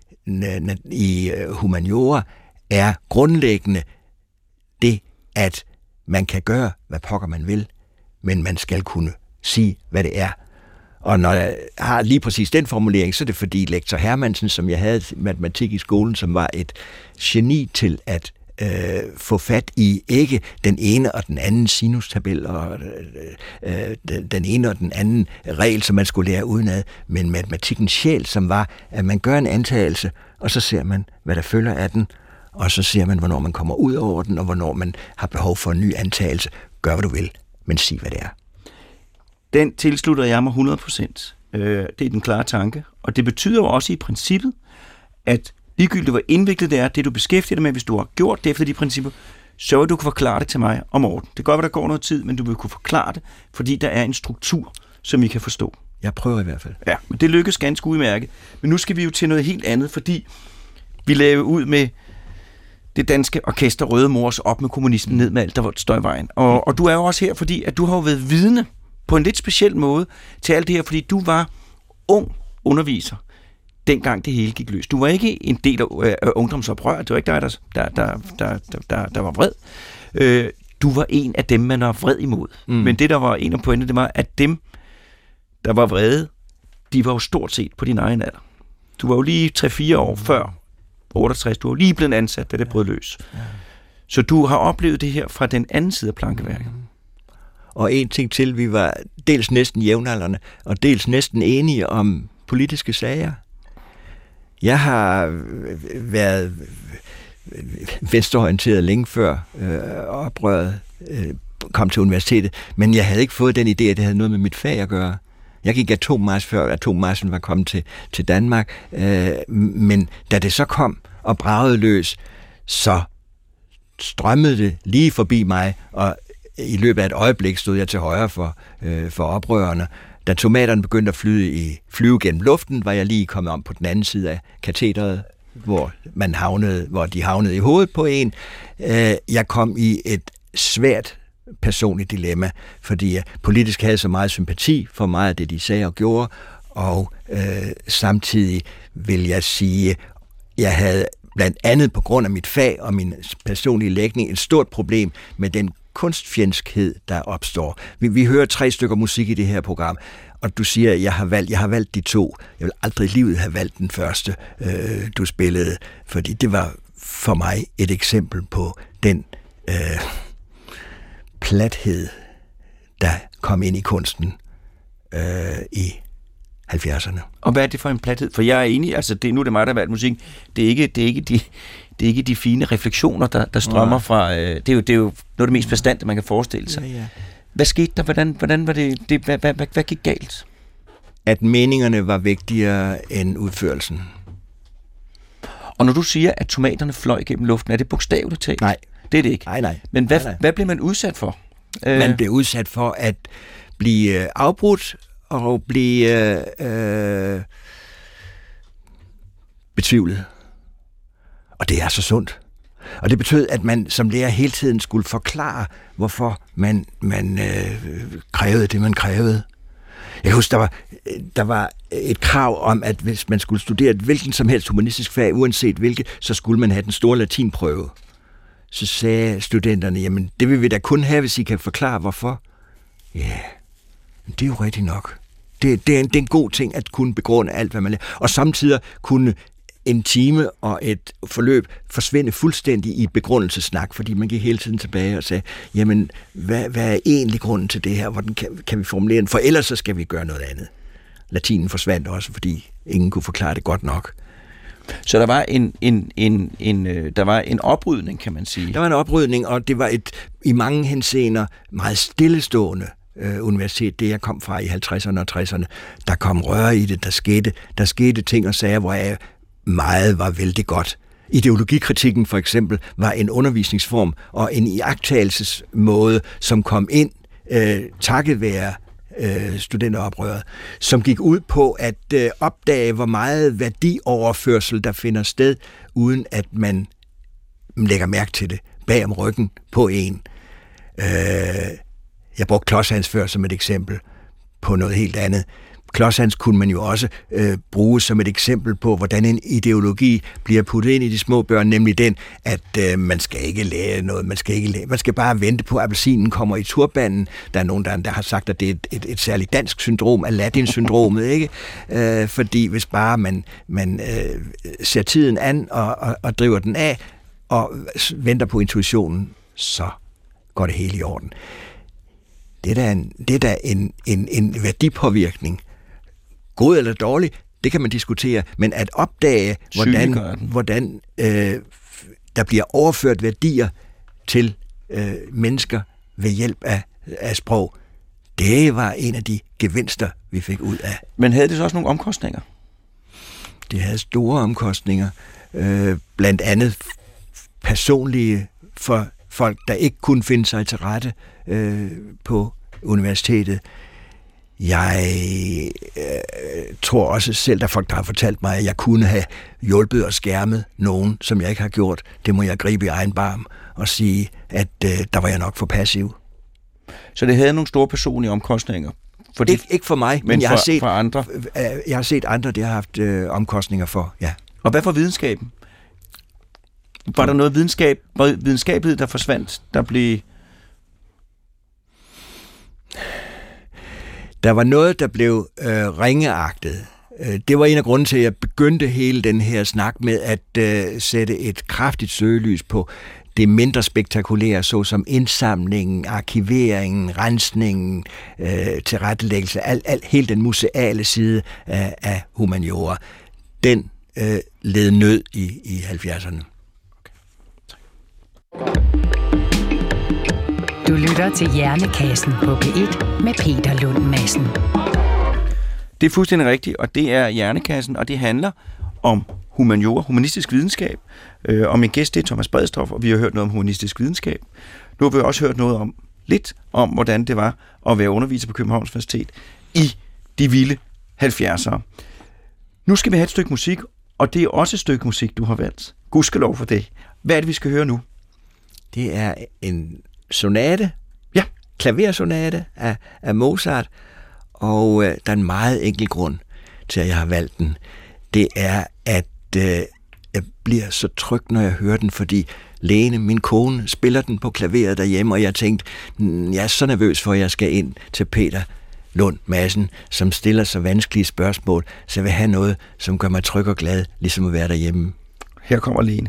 Speaker 3: i humaniora er grundlæggende det, at man kan gøre, hvad pokker man vil, men man skal kunne sige, hvad det er. Og når jeg har lige præcis den formulering, så er det fordi lektor Hermansen, som jeg havde matematik i skolen, som var et geni til at øh, få fat i ikke den ene og den anden sinustabel og øh, den ene og den anden regel, som man skulle lære udenad, men matematikkens sjæl, som var, at man gør en antagelse, og så ser man, hvad der følger af den, og så ser man, hvornår man kommer ud over den, og hvornår man har behov for en ny antagelse. Gør, hvad du vil, men sig, hvad det er.
Speaker 2: Den tilslutter jeg mig hundrede procent. Øh, det er den klare tanke. Og det betyder jo også i princippet, at ligegyldigt hvor indviklet det er, det du beskæftiger dig med, hvis du har gjort det efter de principper, så vil du kunne forklare det til mig om morgenen. Det kan godt være, der går noget tid, men du vil kunne forklare det, fordi der er en struktur, som I kan forstå.
Speaker 3: Jeg prøver i hvert fald.
Speaker 2: Ja, men det lykkes ganske udmærket. Men nu skal vi jo til noget helt andet, fordi vi lavede ud med det danske orkester Røde Mors op med kommunismen ned med alt, der var støj i vejen. Og, og du er jo også her, fordi at du har jo været vidne på en lidt speciel måde til alt det her, fordi du var ung underviser, dengang det hele gik løs. Du var ikke en del af, af ungdomsoprør. Det var ikke dig, der, der, der, der, der, der var vred. Øh, du var en af dem, man var vred imod. Mm. Men det, der var en af pointene, det var, at dem, der var vrede, de var jo stort set på din egen alder. Du var jo lige tre fire år før otteogtres. Du var lige blevet ansat, da det brød løs. Ja. Så du har oplevet det her fra den anden side af plankeværket. Mm.
Speaker 3: Og en ting til, vi var dels næsten jævnaldrende, og dels næsten enige om politiske sager. Jeg har været venstreorienteret længe før øh, oprøret øh, kom til universitetet, men jeg havde ikke fået den idé, at det havde noget med mit fag at gøre. Jeg gik atommarch før atommarchen var kommet til, til Danmark, øh, men da det så kom og bragede løs, så strømmede det lige forbi mig, og i løbet af et øjeblik stod jeg til højre for, øh, for oprørerne. Da tomaterne begyndte at flyve, i, flyve gennem luften, var jeg lige kommet om på den anden side af katedret, hvor, man havnede, hvor de havnede i hovedet på en. Øh, jeg kom i et svært personligt dilemma, fordi jeg politisk havde så meget sympati for meget af det, de sagde og gjorde, og øh, samtidig vil jeg sige, jeg havde blandt andet på grund af mit fag og min personlige lægning et stort problem med den kunstfjendskhed, der opstår. Vi, vi hører tre stykker musik i det her program, og du siger, at jeg har valgt, jeg har valgt de to. Jeg vil aldrig i livet have valgt den første, øh, du spillede, fordi det var for mig et eksempel på den øh, plathed, der kom ind i kunsten øh, i halvfjerdserne.
Speaker 2: Og hvad er det for en plathed? For jeg er enig, altså det, nu er det mig, der har valgt musik. Det er ikke, det er ikke de... Det er ikke de fine refleksioner, der, der strømmer fra... Øh, det, er jo, det er jo noget af det mest bestandte, man kan forestille sig. Ja, ja. Hvad skete der? Hvordan, hvordan var det? det hvad, hvad, hvad, hvad gik galt?
Speaker 3: At meningerne var vigtigere end udførelsen.
Speaker 2: Og når du siger, at tomaterne fløj gennem luften, er det bogstaveligt talt?
Speaker 3: Nej.
Speaker 2: Det er det ikke?
Speaker 3: Nej, nej.
Speaker 2: Men hvad,
Speaker 3: nej, nej.
Speaker 2: hvad blev man udsat for?
Speaker 3: Man blev udsat for at blive afbrudt og blive øh, betvivlet. Og det er så sundt. Og det betød, at man som lærer hele tiden skulle forklare, hvorfor man, man øh, krævede det, man krævede. Jeg kan huske, der var, der var et krav om, at hvis man skulle studere et hvilken som helst humanistisk fag, uanset hvilket, så skulle man have den store latinprøve. Så sagde studenterne, jamen det vil vi da kun have, hvis I kan forklare, hvorfor. Ja, yeah, det er jo rigtigt nok. Det, det, er en, det er en god ting at kunne begrunde alt, hvad man lærer. Og samtidig kunne en time og et forløb forsvinde fuldstændig i begrundelsesnak, fordi man gik hele tiden tilbage og sagde, jamen, hvad, hvad er egentlig grunden til det her? Hvordan kan, kan vi formulere den? For ellers så skal vi gøre noget andet. Latinen forsvandt også, fordi ingen kunne forklare det godt nok.
Speaker 2: Så der var en, en, en, en, der var en oprydning, kan man sige.
Speaker 3: Der var en oprydning, og det var et i mange henseender meget stillestående øh, universitet, det jeg kom fra i halvtredserne og tresserne. Der kom røre i det, der skete, der skete ting og sager, hvor jeg meget var vældig godt. Ideologikritikken for eksempel var en undervisningsform og en iagttagelsesmåde, som kom ind øh, takket være øh, studenteroprøret, som gik ud på at øh, opdage, hvor meget værdioverførsel der finder sted, uden at man lægger mærke til det bag om ryggen på en. Øh, jeg brugte Klods-Hans før som et eksempel på noget helt andet. Klods-Hans kunne man jo også øh, bruge som et eksempel på, hvordan en ideologi bliver puttet ind i de små børn, nemlig den, at øh, man skal ikke lære noget, man skal ikke lære, man skal bare vente på, at appelsinen kommer i turbanen. Der er nogen, der, der har sagt, at det er et, et, et særligt dansk syndrom, Aladdin-syndromet, ikke? Øh, fordi hvis bare man, man øh, ser tiden an og, og, og driver den af, og venter på intuitionen, så går det hele i orden. Det er da en, det er da en, en, en værdipåvirkning. God eller dårlig, det kan man diskutere, men at opdage, hvordan, hvordan øh, der bliver overført værdier til øh, mennesker ved hjælp af, af sprog, det var en af de gevinster, vi fik ud af.
Speaker 2: Men havde det så også nogle omkostninger?
Speaker 3: Det havde store omkostninger, øh, blandt andet personlige for folk, der ikke kunne finde sig til rette øh, på universitetet. Jeg øh, tror også selv, der er folk, der har fortalt mig, at jeg kunne have hjulpet og skærmet nogen, som jeg ikke har gjort. Det må jeg gribe i egen barm og sige, at øh, der var jeg nok for passiv.
Speaker 2: Så det havde nogle store personlige omkostninger?
Speaker 3: For det, ikke, ikke for mig, men, men jeg,
Speaker 2: for,
Speaker 3: har set,
Speaker 2: for andre.
Speaker 3: jeg har set andre, det har haft øh, omkostninger for, ja.
Speaker 2: Og hvad for videnskaben? Var der noget videnskab, videnskabelighed, der forsvandt, der blev...
Speaker 3: Der var noget, der blev øh, ringeagtet. Det var en af grunden til, at jeg begyndte hele den her snak med at øh, sætte et kraftigt søgelys på det mindre spektakulære, såsom indsamlingen, arkiveringen, rensningen, øh, tilrettelæggelse, al, al, hele den museale side af, af humaniora. Den øh, led nød i, i halvfjerdserne.
Speaker 1: Du lytter til Hjernekassen på P et med Peter Lund Madsen.
Speaker 2: Det er fuldstændig rigtigt, og det er Hjernekassen, og det handler om humaniora, humanistisk videnskab. Øh, og min gæst, det er Thomas Bredstrup, og vi har hørt noget om humanistisk videnskab. Nu har vi også hørt noget om, lidt om, hvordan det var at være underviser på Københavns Universitet i de vilde halvfjerdsere. Nu skal vi have et stykke musik, og det er også et stykke musik, du har valgt. Gudskelov for det. Hvad er det, vi skal høre nu?
Speaker 3: Det er en sonate,
Speaker 2: ja,
Speaker 3: klaversonate af, af Mozart, og øh, der er en meget enkel grund til, at jeg har valgt den. Det er, at øh, jeg bliver så tryg, når jeg hører den, fordi Lene, min kone, spiller den på klaveret derhjemme, og jeg tænkte, jeg er så nervøs for, at jeg skal ind til Peter Lund Madsen, som stiller så vanskelige spørgsmål, så jeg vil have noget, som gør mig tryg og glad, ligesom at være derhjemme.
Speaker 2: Her kommer Lene.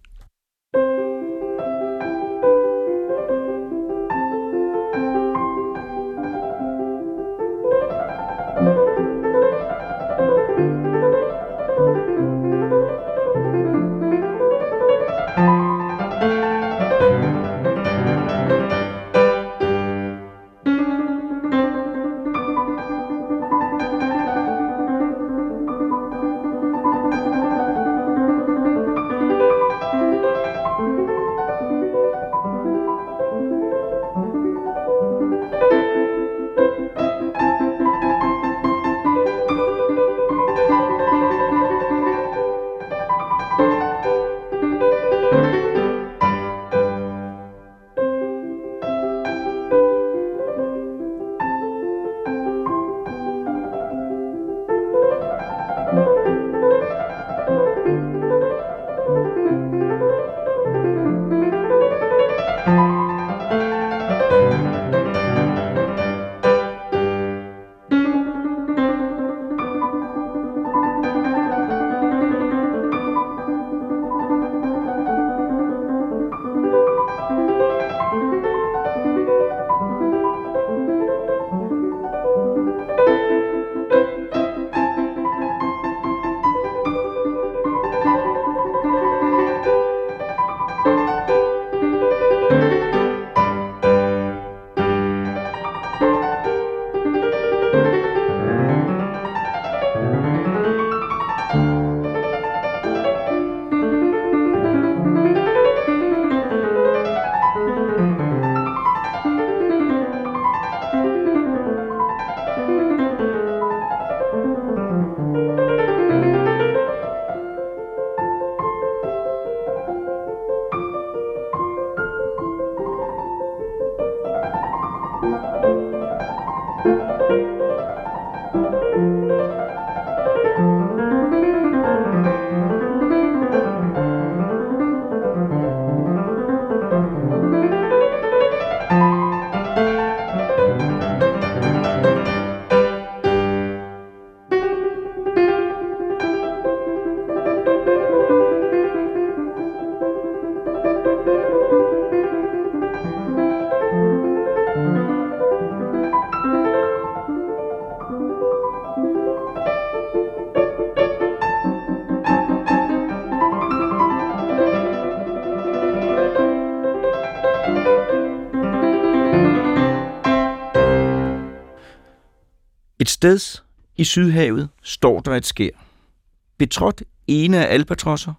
Speaker 2: Et sted i Sydhavet står der et skær. Betrådt ene af albatrosser,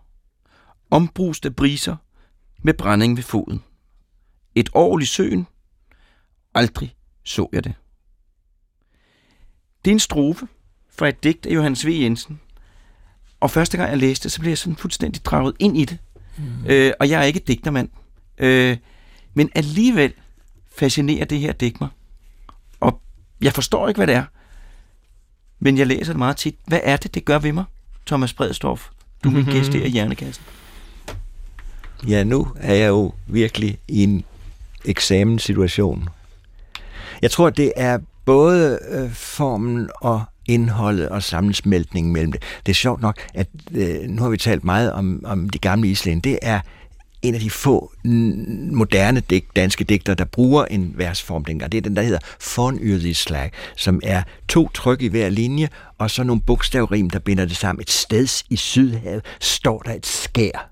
Speaker 2: ombruste briser med brænding ved foden. Et orgel i søen, aldrig så jeg det. Det er en strofe fra et digt af Johannes V. Jensen. Og første gang jeg læste det, så blev jeg sådan fuldstændig draget ind i det. Mm. Øh, og jeg er ikke digtermand. Øh, men alligevel fascinerer det her digt mig. Og jeg forstår ikke, hvad det er. Men jeg læser det meget tit. Hvad er det, det gør ved mig, Thomas Bredsdorff? Du er min gæst her i Hjernekassen.
Speaker 3: Ja, nu er jeg jo virkelig i en eksamenssituation. Jeg tror, det er både øh, formen og indholdet og sammensmeltningen mellem det. Det er sjovt nok, at øh, nu har vi talt meget om, om de gamle islændinge. Det er en af de få n- moderne digt, danske digtere, der bruger en versform dengang. Det er den, der hedder fornyrdislag, som er to tryk i hver linje, og så nogle bogstavrim, der binder det sammen. Et sted i Sydhavet står der et skær.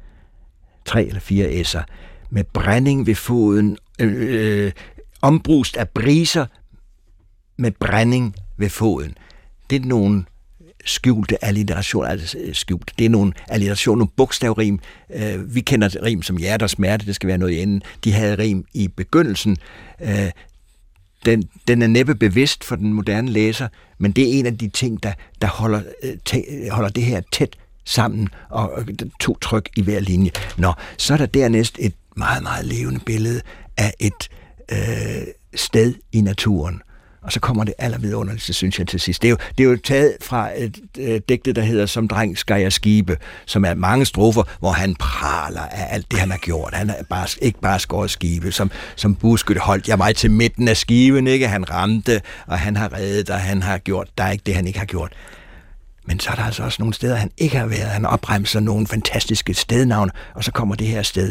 Speaker 3: Tre eller fire s'er. Med brænding ved foden, øh, øh, ombrust af briser med brænding ved foden. Det er nogle skjulte alliterationer, altså skjult. Det er nogle alliterationer, nogle bogstavrim. Øh, vi kender rim som hjerte og smerte, det skal være noget i enden. De havde rim i begyndelsen. Øh, den, den er næppe bevidst for den moderne læser, men det er en af de ting, der, der holder, tæ, holder det her tæt sammen, og, og to tryk i hver linje. Nå, så er der dernæst et meget, meget levende billede af et øh, sted i naturen. Og så kommer det allervidunderligste, synes jeg, til sidst. Det er jo, det er jo taget fra et, et digte, der hedder Som dreng skal jeg skibe, som er mange strofer, hvor han praler af alt det, han har gjort. Han er bare, ikke bare skåret skibe. Som, som buskytte holdt jeg mig til midten af skiven, ikke? Han ramte, og han har reddet, og han har gjort. Der er ikke det, han ikke har gjort. Men så er der altså også nogle steder, han ikke har været. Han opremser nogle fantastiske stednavne, og så kommer det her sted,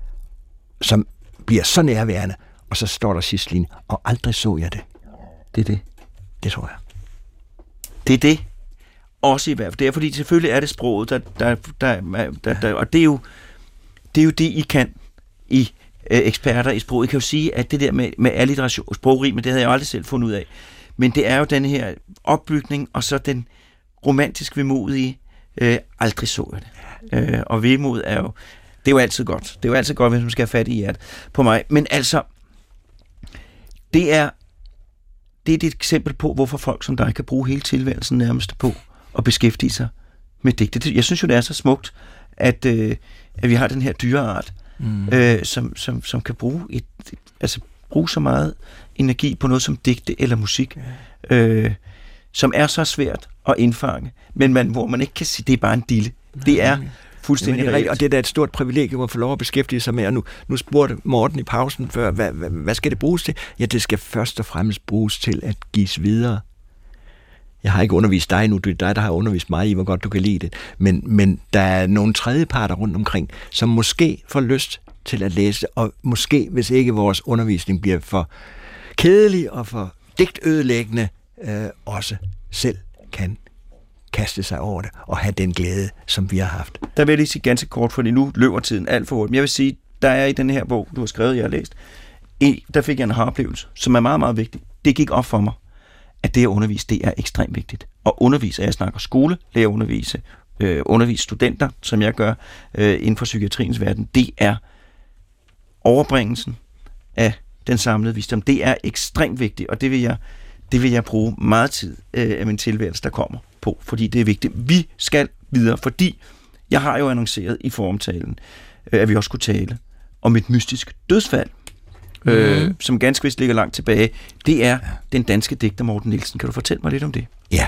Speaker 3: som bliver så nærværende, og så står der sidst linje, og aldrig så jeg det. Det er det. Det tror jeg.
Speaker 2: Det er det. Også i hvert fald. Det er, fordi selvfølgelig er det sproget, der, der, der, der, der og det er, jo, det er jo det, I kan, I øh, eksperter i sproget. I kan jo sige, at det der med, med alliteration, sprogrim, det havde jeg jo aldrig selv fundet ud af. Men det er jo den her opbygning, og så den romantisk vemodige, øh, aldrig så jeg det. Øh, og vemod er jo, det er jo altid godt. Det er jo altid godt, hvis man skal have fat i hjertet på mig. Men altså, det er Det er et eksempel på, hvorfor folk som dig kan bruge hele tilværelsen nærmest på at beskæftige sig med digte. Jeg synes jo, det er så smukt, at, øh, at vi har den her dyreart, mm. øh, som, som, som kan bruge, et, altså, bruge så meget energi på noget som digte eller musik, ja. øh, som er så svært at indfange, men man, hvor man ikke kan sige, det er bare en dille. Det er fuldstændig
Speaker 3: Jamen, det er, og det er da et stort privilegium at få lov at beskæftige sig med, og nu, nu spurgte Morten i pausen før, hvad, hvad, hvad skal det bruges til? Ja, det skal først og fremmest bruges til at gives videre. Jeg har ikke undervist dig nu, det er dig, der har undervist mig i, hvor godt du kan lide det, men, men der er nogle tredjeparter rundt omkring, som måske får lyst til at læse, og måske, hvis ikke vores undervisning bliver for kedelig og for digtødelæggende, øh, også selv kan kaste sig over det og have den glæde, som vi har haft.
Speaker 2: Der vil jeg lige sige ganske kort, fordi nu løber tiden alt for hurtigt. Men jeg vil sige, der er i den her bog, du har skrevet, jeg har læst, der fik jeg en aha-oplevelse, som er meget, meget vigtig. Det gik op for mig, at det at undervise, det er ekstremt vigtigt. Og undervise, jeg snakker skole, lærer undervise, øh, undervise studenter, som jeg gør øh, inden for psykiatriens verden, det er overbringelsen af den samlede visdom. Det er ekstremt vigtigt, og det vil jeg, det vil jeg bruge meget tid øh, af min tilværelse, der kommer på, fordi det er vigtigt. Vi skal videre, fordi jeg har jo annonceret i formtalen, øh, at vi også skulle tale om et mystisk dødsfald, mm. øh, som ganske vist ligger langt tilbage. Det er den danske digter Morten Nielsen. Kan du fortælle mig lidt om det?
Speaker 3: Ja.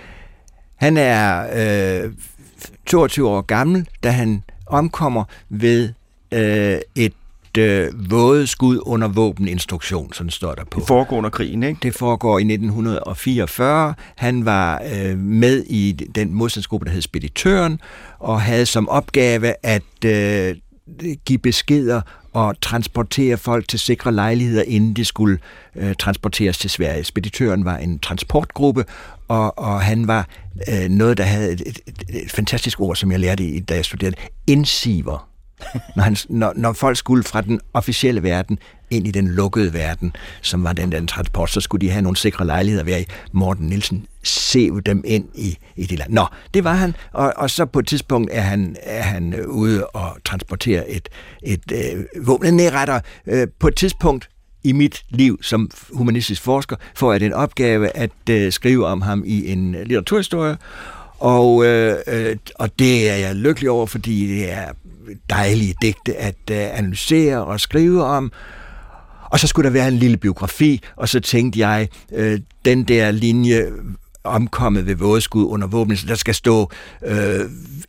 Speaker 3: Han er øh, toogtyve år gammel, da han omkommer ved øh, et øh, vådeskud under våbeninstruktion, sådan står der på.
Speaker 2: Det foregår under krigen, ikke?
Speaker 3: Det foregår i nitten fireogfyrre. Han var øh, med i den modstandsgruppe, der hed Speditøren, og havde som opgave at øh, give beskeder og transportere folk til sikre lejligheder, inden de skulle øh, transporteres til Sverige. Speditøren var en transportgruppe, og, og han var øh, noget, der havde et, et, et, et fantastisk ord, som jeg lærte, da jeg studerede. Indsiver. Når, han, når, når folk skulle fra den officielle verden ind i den lukkede verden, som var den der transport, så skulle de have nogle sikre lejligheder ved Morten Nielsen se dem ind i, i det land. Nå, det var han, og, og så på et tidspunkt er han, er han ude og transportere et, et øh, våben nedretter. Øh, på et tidspunkt i mit liv som humanistisk forsker, får jeg den opgave at øh, skrive om ham i en litteraturhistorie, og, øh, øh, og det er jeg lykkelig over, fordi det er dejlige digte at øh, analysere og skrive om. Og så skulle der være en lille biografi, og så tænkte jeg, øh, den der linje omkommet ved vådeskud under våbnet, der skal stå øh,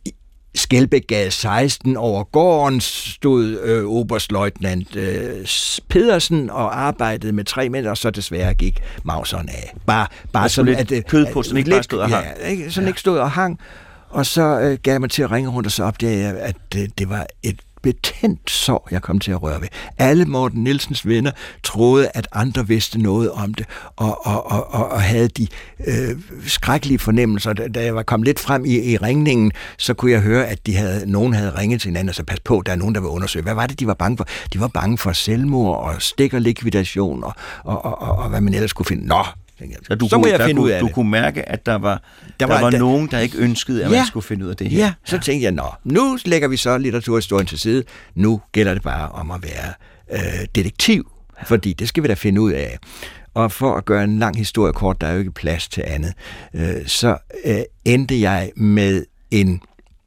Speaker 3: Skelbækgade seksten, over gården stod øh, oberstløjtnant øh, Pedersen og arbejdede med tre mænd, og så desværre gik Mauseren af. Bare, bare sådan, at
Speaker 2: lidt kød på, som ikke bare stod og hang.
Speaker 3: Ja, ikke, sådan ja. ikke stod og hang. Og så øh, gav jeg mig til at ringe rundt, og så opdagede jeg, at øh, det var et betændt sår, jeg kom til at røre ved. Alle Morten Nielsens venner troede, at andre vidste noget om det, og, og, og, og, og havde de øh, skrækkelige fornemmelser. Da, da jeg var kommet lidt frem i, i ringningen, så kunne jeg høre, at de havde, nogen havde ringet til hinanden, og så pas på, der er nogen, der vil undersøge. Hvad var det, de var bange for? De var bange for selvmord og stikkerlikvidation, og, og, og, og, og hvad man ellers kunne finde. Nå,
Speaker 2: så du,
Speaker 3: så
Speaker 2: kunne,
Speaker 3: jeg
Speaker 2: der
Speaker 3: finde
Speaker 2: kunne,
Speaker 3: ud af
Speaker 2: du
Speaker 3: det.
Speaker 2: kunne mærke, at der var, der
Speaker 3: der
Speaker 2: var,
Speaker 3: var
Speaker 2: der,
Speaker 3: nogen,
Speaker 2: nogen, der ikke ønskede, at ja, man skulle finde ud af det her.
Speaker 3: Ja, så tænkte jeg, nå, nu lægger vi så litteraturhistorien til side. Nu gælder det bare om at være øh, detektiv, fordi det skal vi da finde ud af. Og for at gøre en lang historie kort, der er jo ikke plads til andet, øh, så øh, endte jeg med en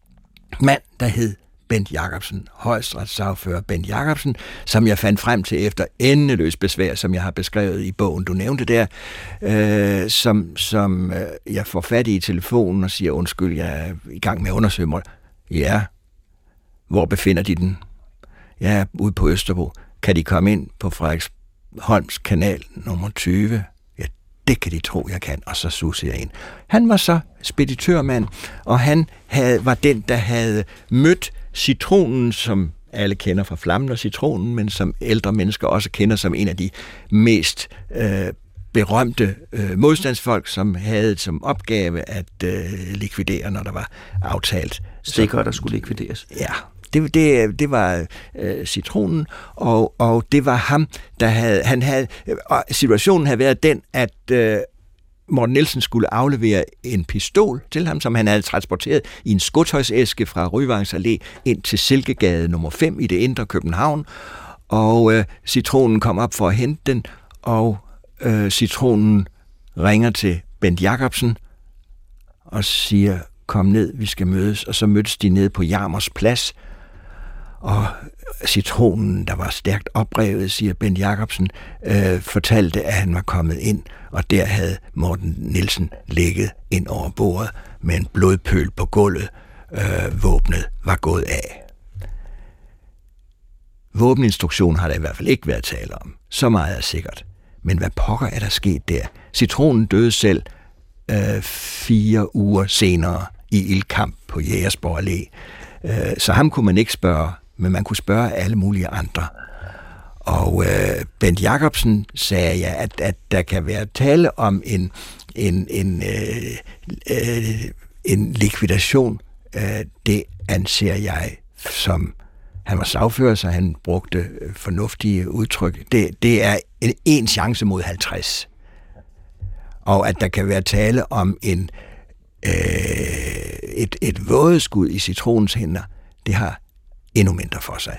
Speaker 3: mand, der hed Bent Jacobsen, højesteretsagfører Bent Jacobsen, som jeg fandt frem til efter endeløs besvær, som jeg har beskrevet i bogen, du nævnte der, øh, som, som øh, jeg får fat i i telefonen og siger, undskyld, jeg er i gang med at undersøge mig. Ja, hvor befinder de den? Jeg er ude på Østerbro. Kan de komme ind på Frederiksholms kanal nummer tyve? Ja, det kan de tro, jeg kan. Og så susede jeg ind. Han var så speditørmand, og han havde, var den, der havde mødt Citronen, som alle kender fra Flammen og Citronen, men som ældre mennesker også kender som en af de mest øh, berømte øh, modstandsfolk, som havde som opgave at øh, likvidere, når der var aftalt.
Speaker 2: Stikker, der skulle likvideres.
Speaker 3: Ja, det, det, det var øh, Citronen, og, og det var ham, der havde, han havde, og situationen havde været den, at øh, Morten Nielsen skulle aflevere en pistol til ham, som han havde transporteret i en skotøjsæske fra Ryvangs Allé ind til Silkegade nummer fem i det indre København. Og øh, Citronen kom op for at hente den, og øh, Citronen ringer til Bent Jacobsen og siger, kom ned, vi skal mødes. Og så mødtes de nede på Jarmers Plads, og Citronen, der var stærkt oprevet, siger Bent Jacobsen, øh, fortalte, at han var kommet ind, og der havde Morten Nielsen ligget ind over bordet med en blodpøl på gulvet. Øh, våbnet var gået af. Våbeninstruktion har der i hvert fald ikke været tale om. Så meget er sikkert. Men hvad pokker er der sket der? Citronen døde selv øh, fire uger senere i ildkamp på Jægersborg Allé. Øh, så ham kunne man ikke spørge, men man kunne spørge alle mulige andre. Og øh, Bent Jacobsen sagde ja, at, at der kan være tale om en, en, en, øh, øh, en likvidation. Øh, det anser jeg som, han var sagfører, så han brugte fornuftige udtryk. Det, det er en, en chance mod halvtreds. Og at der kan være tale om en, øh, et, et vådeskud i Citronens hænder, det har endnu mindre for sig.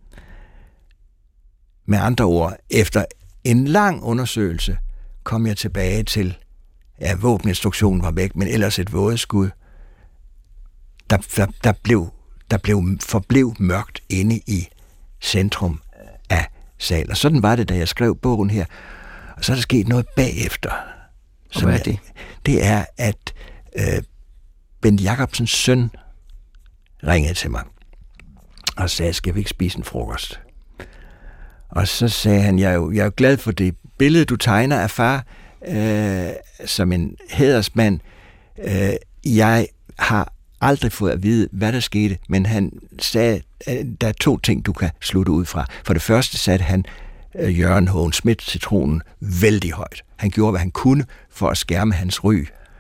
Speaker 3: Med andre ord, efter en lang undersøgelse, kom jeg tilbage til, ja, våbeninstruktionen var væk, men ellers et vådeskud. Der, der, der, blev, der blev, forblev mørkt inde i centrum af salen. Og sådan var det, da jeg skrev bogen her. Og så er der sket noget bagefter.
Speaker 2: Og hvad er det?
Speaker 3: Det er, at øh, Bent Jacobsens søn ringede til mig og sagde, skal vi ikke spise en frokost? Og så sagde han, jeg er jo, jeg er jo glad for det billede, du tegner af far, øh, som en hædersmand. Øh, jeg har aldrig fået at vide, hvad der skete, men han sagde, at der er to ting, du kan slutte ud fra. For det første satte han øh, Jørgen Hågen Schmidt, Citronen, vældig højt. Han gjorde, hvad han kunne for at skærme hans ry.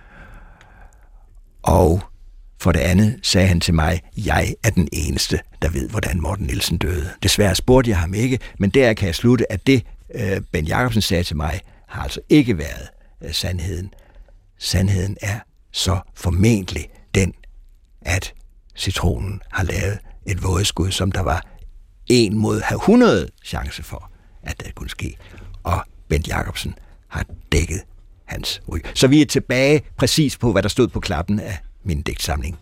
Speaker 3: Og for det andet sagde han til mig, jeg er den eneste, der ved, hvordan Morten Nielsen døde. Desværre spurgte jeg ham ikke, men der kan jeg slutte, at det, øh, Bent Jacobsen sagde til mig, har altså ikke været øh, sandheden. Sandheden er så formentlig den, at Citronen har lavet et vådeskud, som der var en mod hundrede chance for, at det kunne ske. Og Bent Jacobsen har dækket hans ryg. Så vi er tilbage præcis på, hvad der stod på klappen af min digtsamling.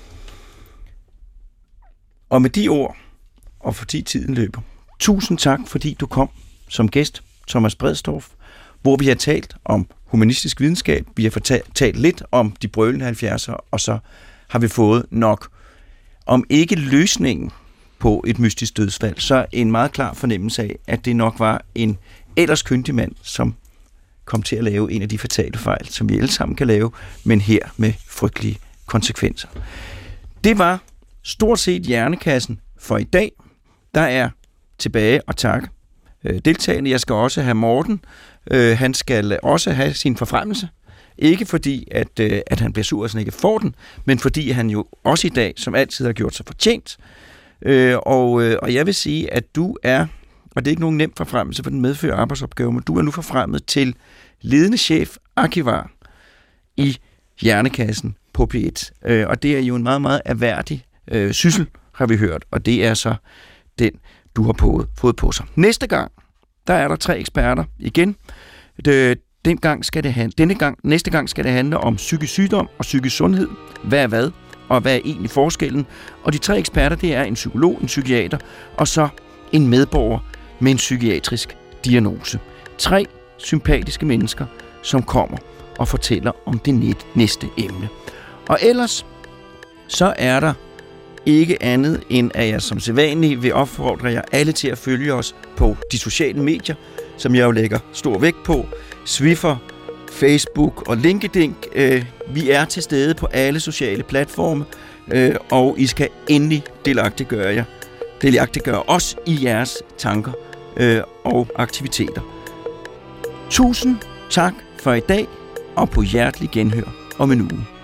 Speaker 2: Og med de ord, og fordi tiden løber, tusind tak, fordi du kom som gæst, Thomas Bredsdorff, hvor vi har talt om humanistisk videnskab, vi har fortalt, talt lidt om de brølende halvfjerdser, og så har vi fået nok, om ikke løsningen på et mystisk dødsfald, så en meget klar fornemmelse af, at det nok var en ellers kyndig mand, som kom til at lave en af de fatale fejl, som vi alle sammen kan lave, men her med frygtelige konsekvenser. Det var stort set Hjernekassen for i dag. Der er tilbage og tak deltagende. Jeg skal også have Morten. Han skal også have sin forfremmelse. Ikke fordi, at, at han bliver sur, og sådan ikke får den, men fordi han jo også i dag, som altid, har gjort sig fortjent. Og, og jeg vil sige, at du er, og det er ikke nogen nem forfremmelse, for den medfører arbejdsopgave, men du er nu forfremmet til ledende chef arkivar i Hjernekassen på P et. Og det er jo en meget, meget erhverdig øh, syssel, har vi hørt, og det er så den, du har på, fået på sig. Næste gang, der er der tre eksperter igen. Det, den gang skal det handle, denne gang, næste gang skal det handle om psykisk sygdom og psykisk sundhed. Hvad er hvad, og hvad er egentlig forskellen? Og de tre eksperter, det er en psykolog, en psykiater, og så en medborger med en psykiatrisk diagnose. Tre sympatiske mennesker, som kommer og fortæller om det næste emne. Og ellers, så er der ikke andet end, at jeg som sædvanlig vil opfordre jer alle til at følge os på de sociale medier, som jeg jo lægger stor vægt på. Swiffer, Facebook og LinkedIn. Vi er til stede på alle sociale platforme, og I skal endelig delagtiggøre jer. Delagtiggøre os i jeres tanker og aktiviteter. Tusind tak for i dag, og på hjertelig genhør om en uge.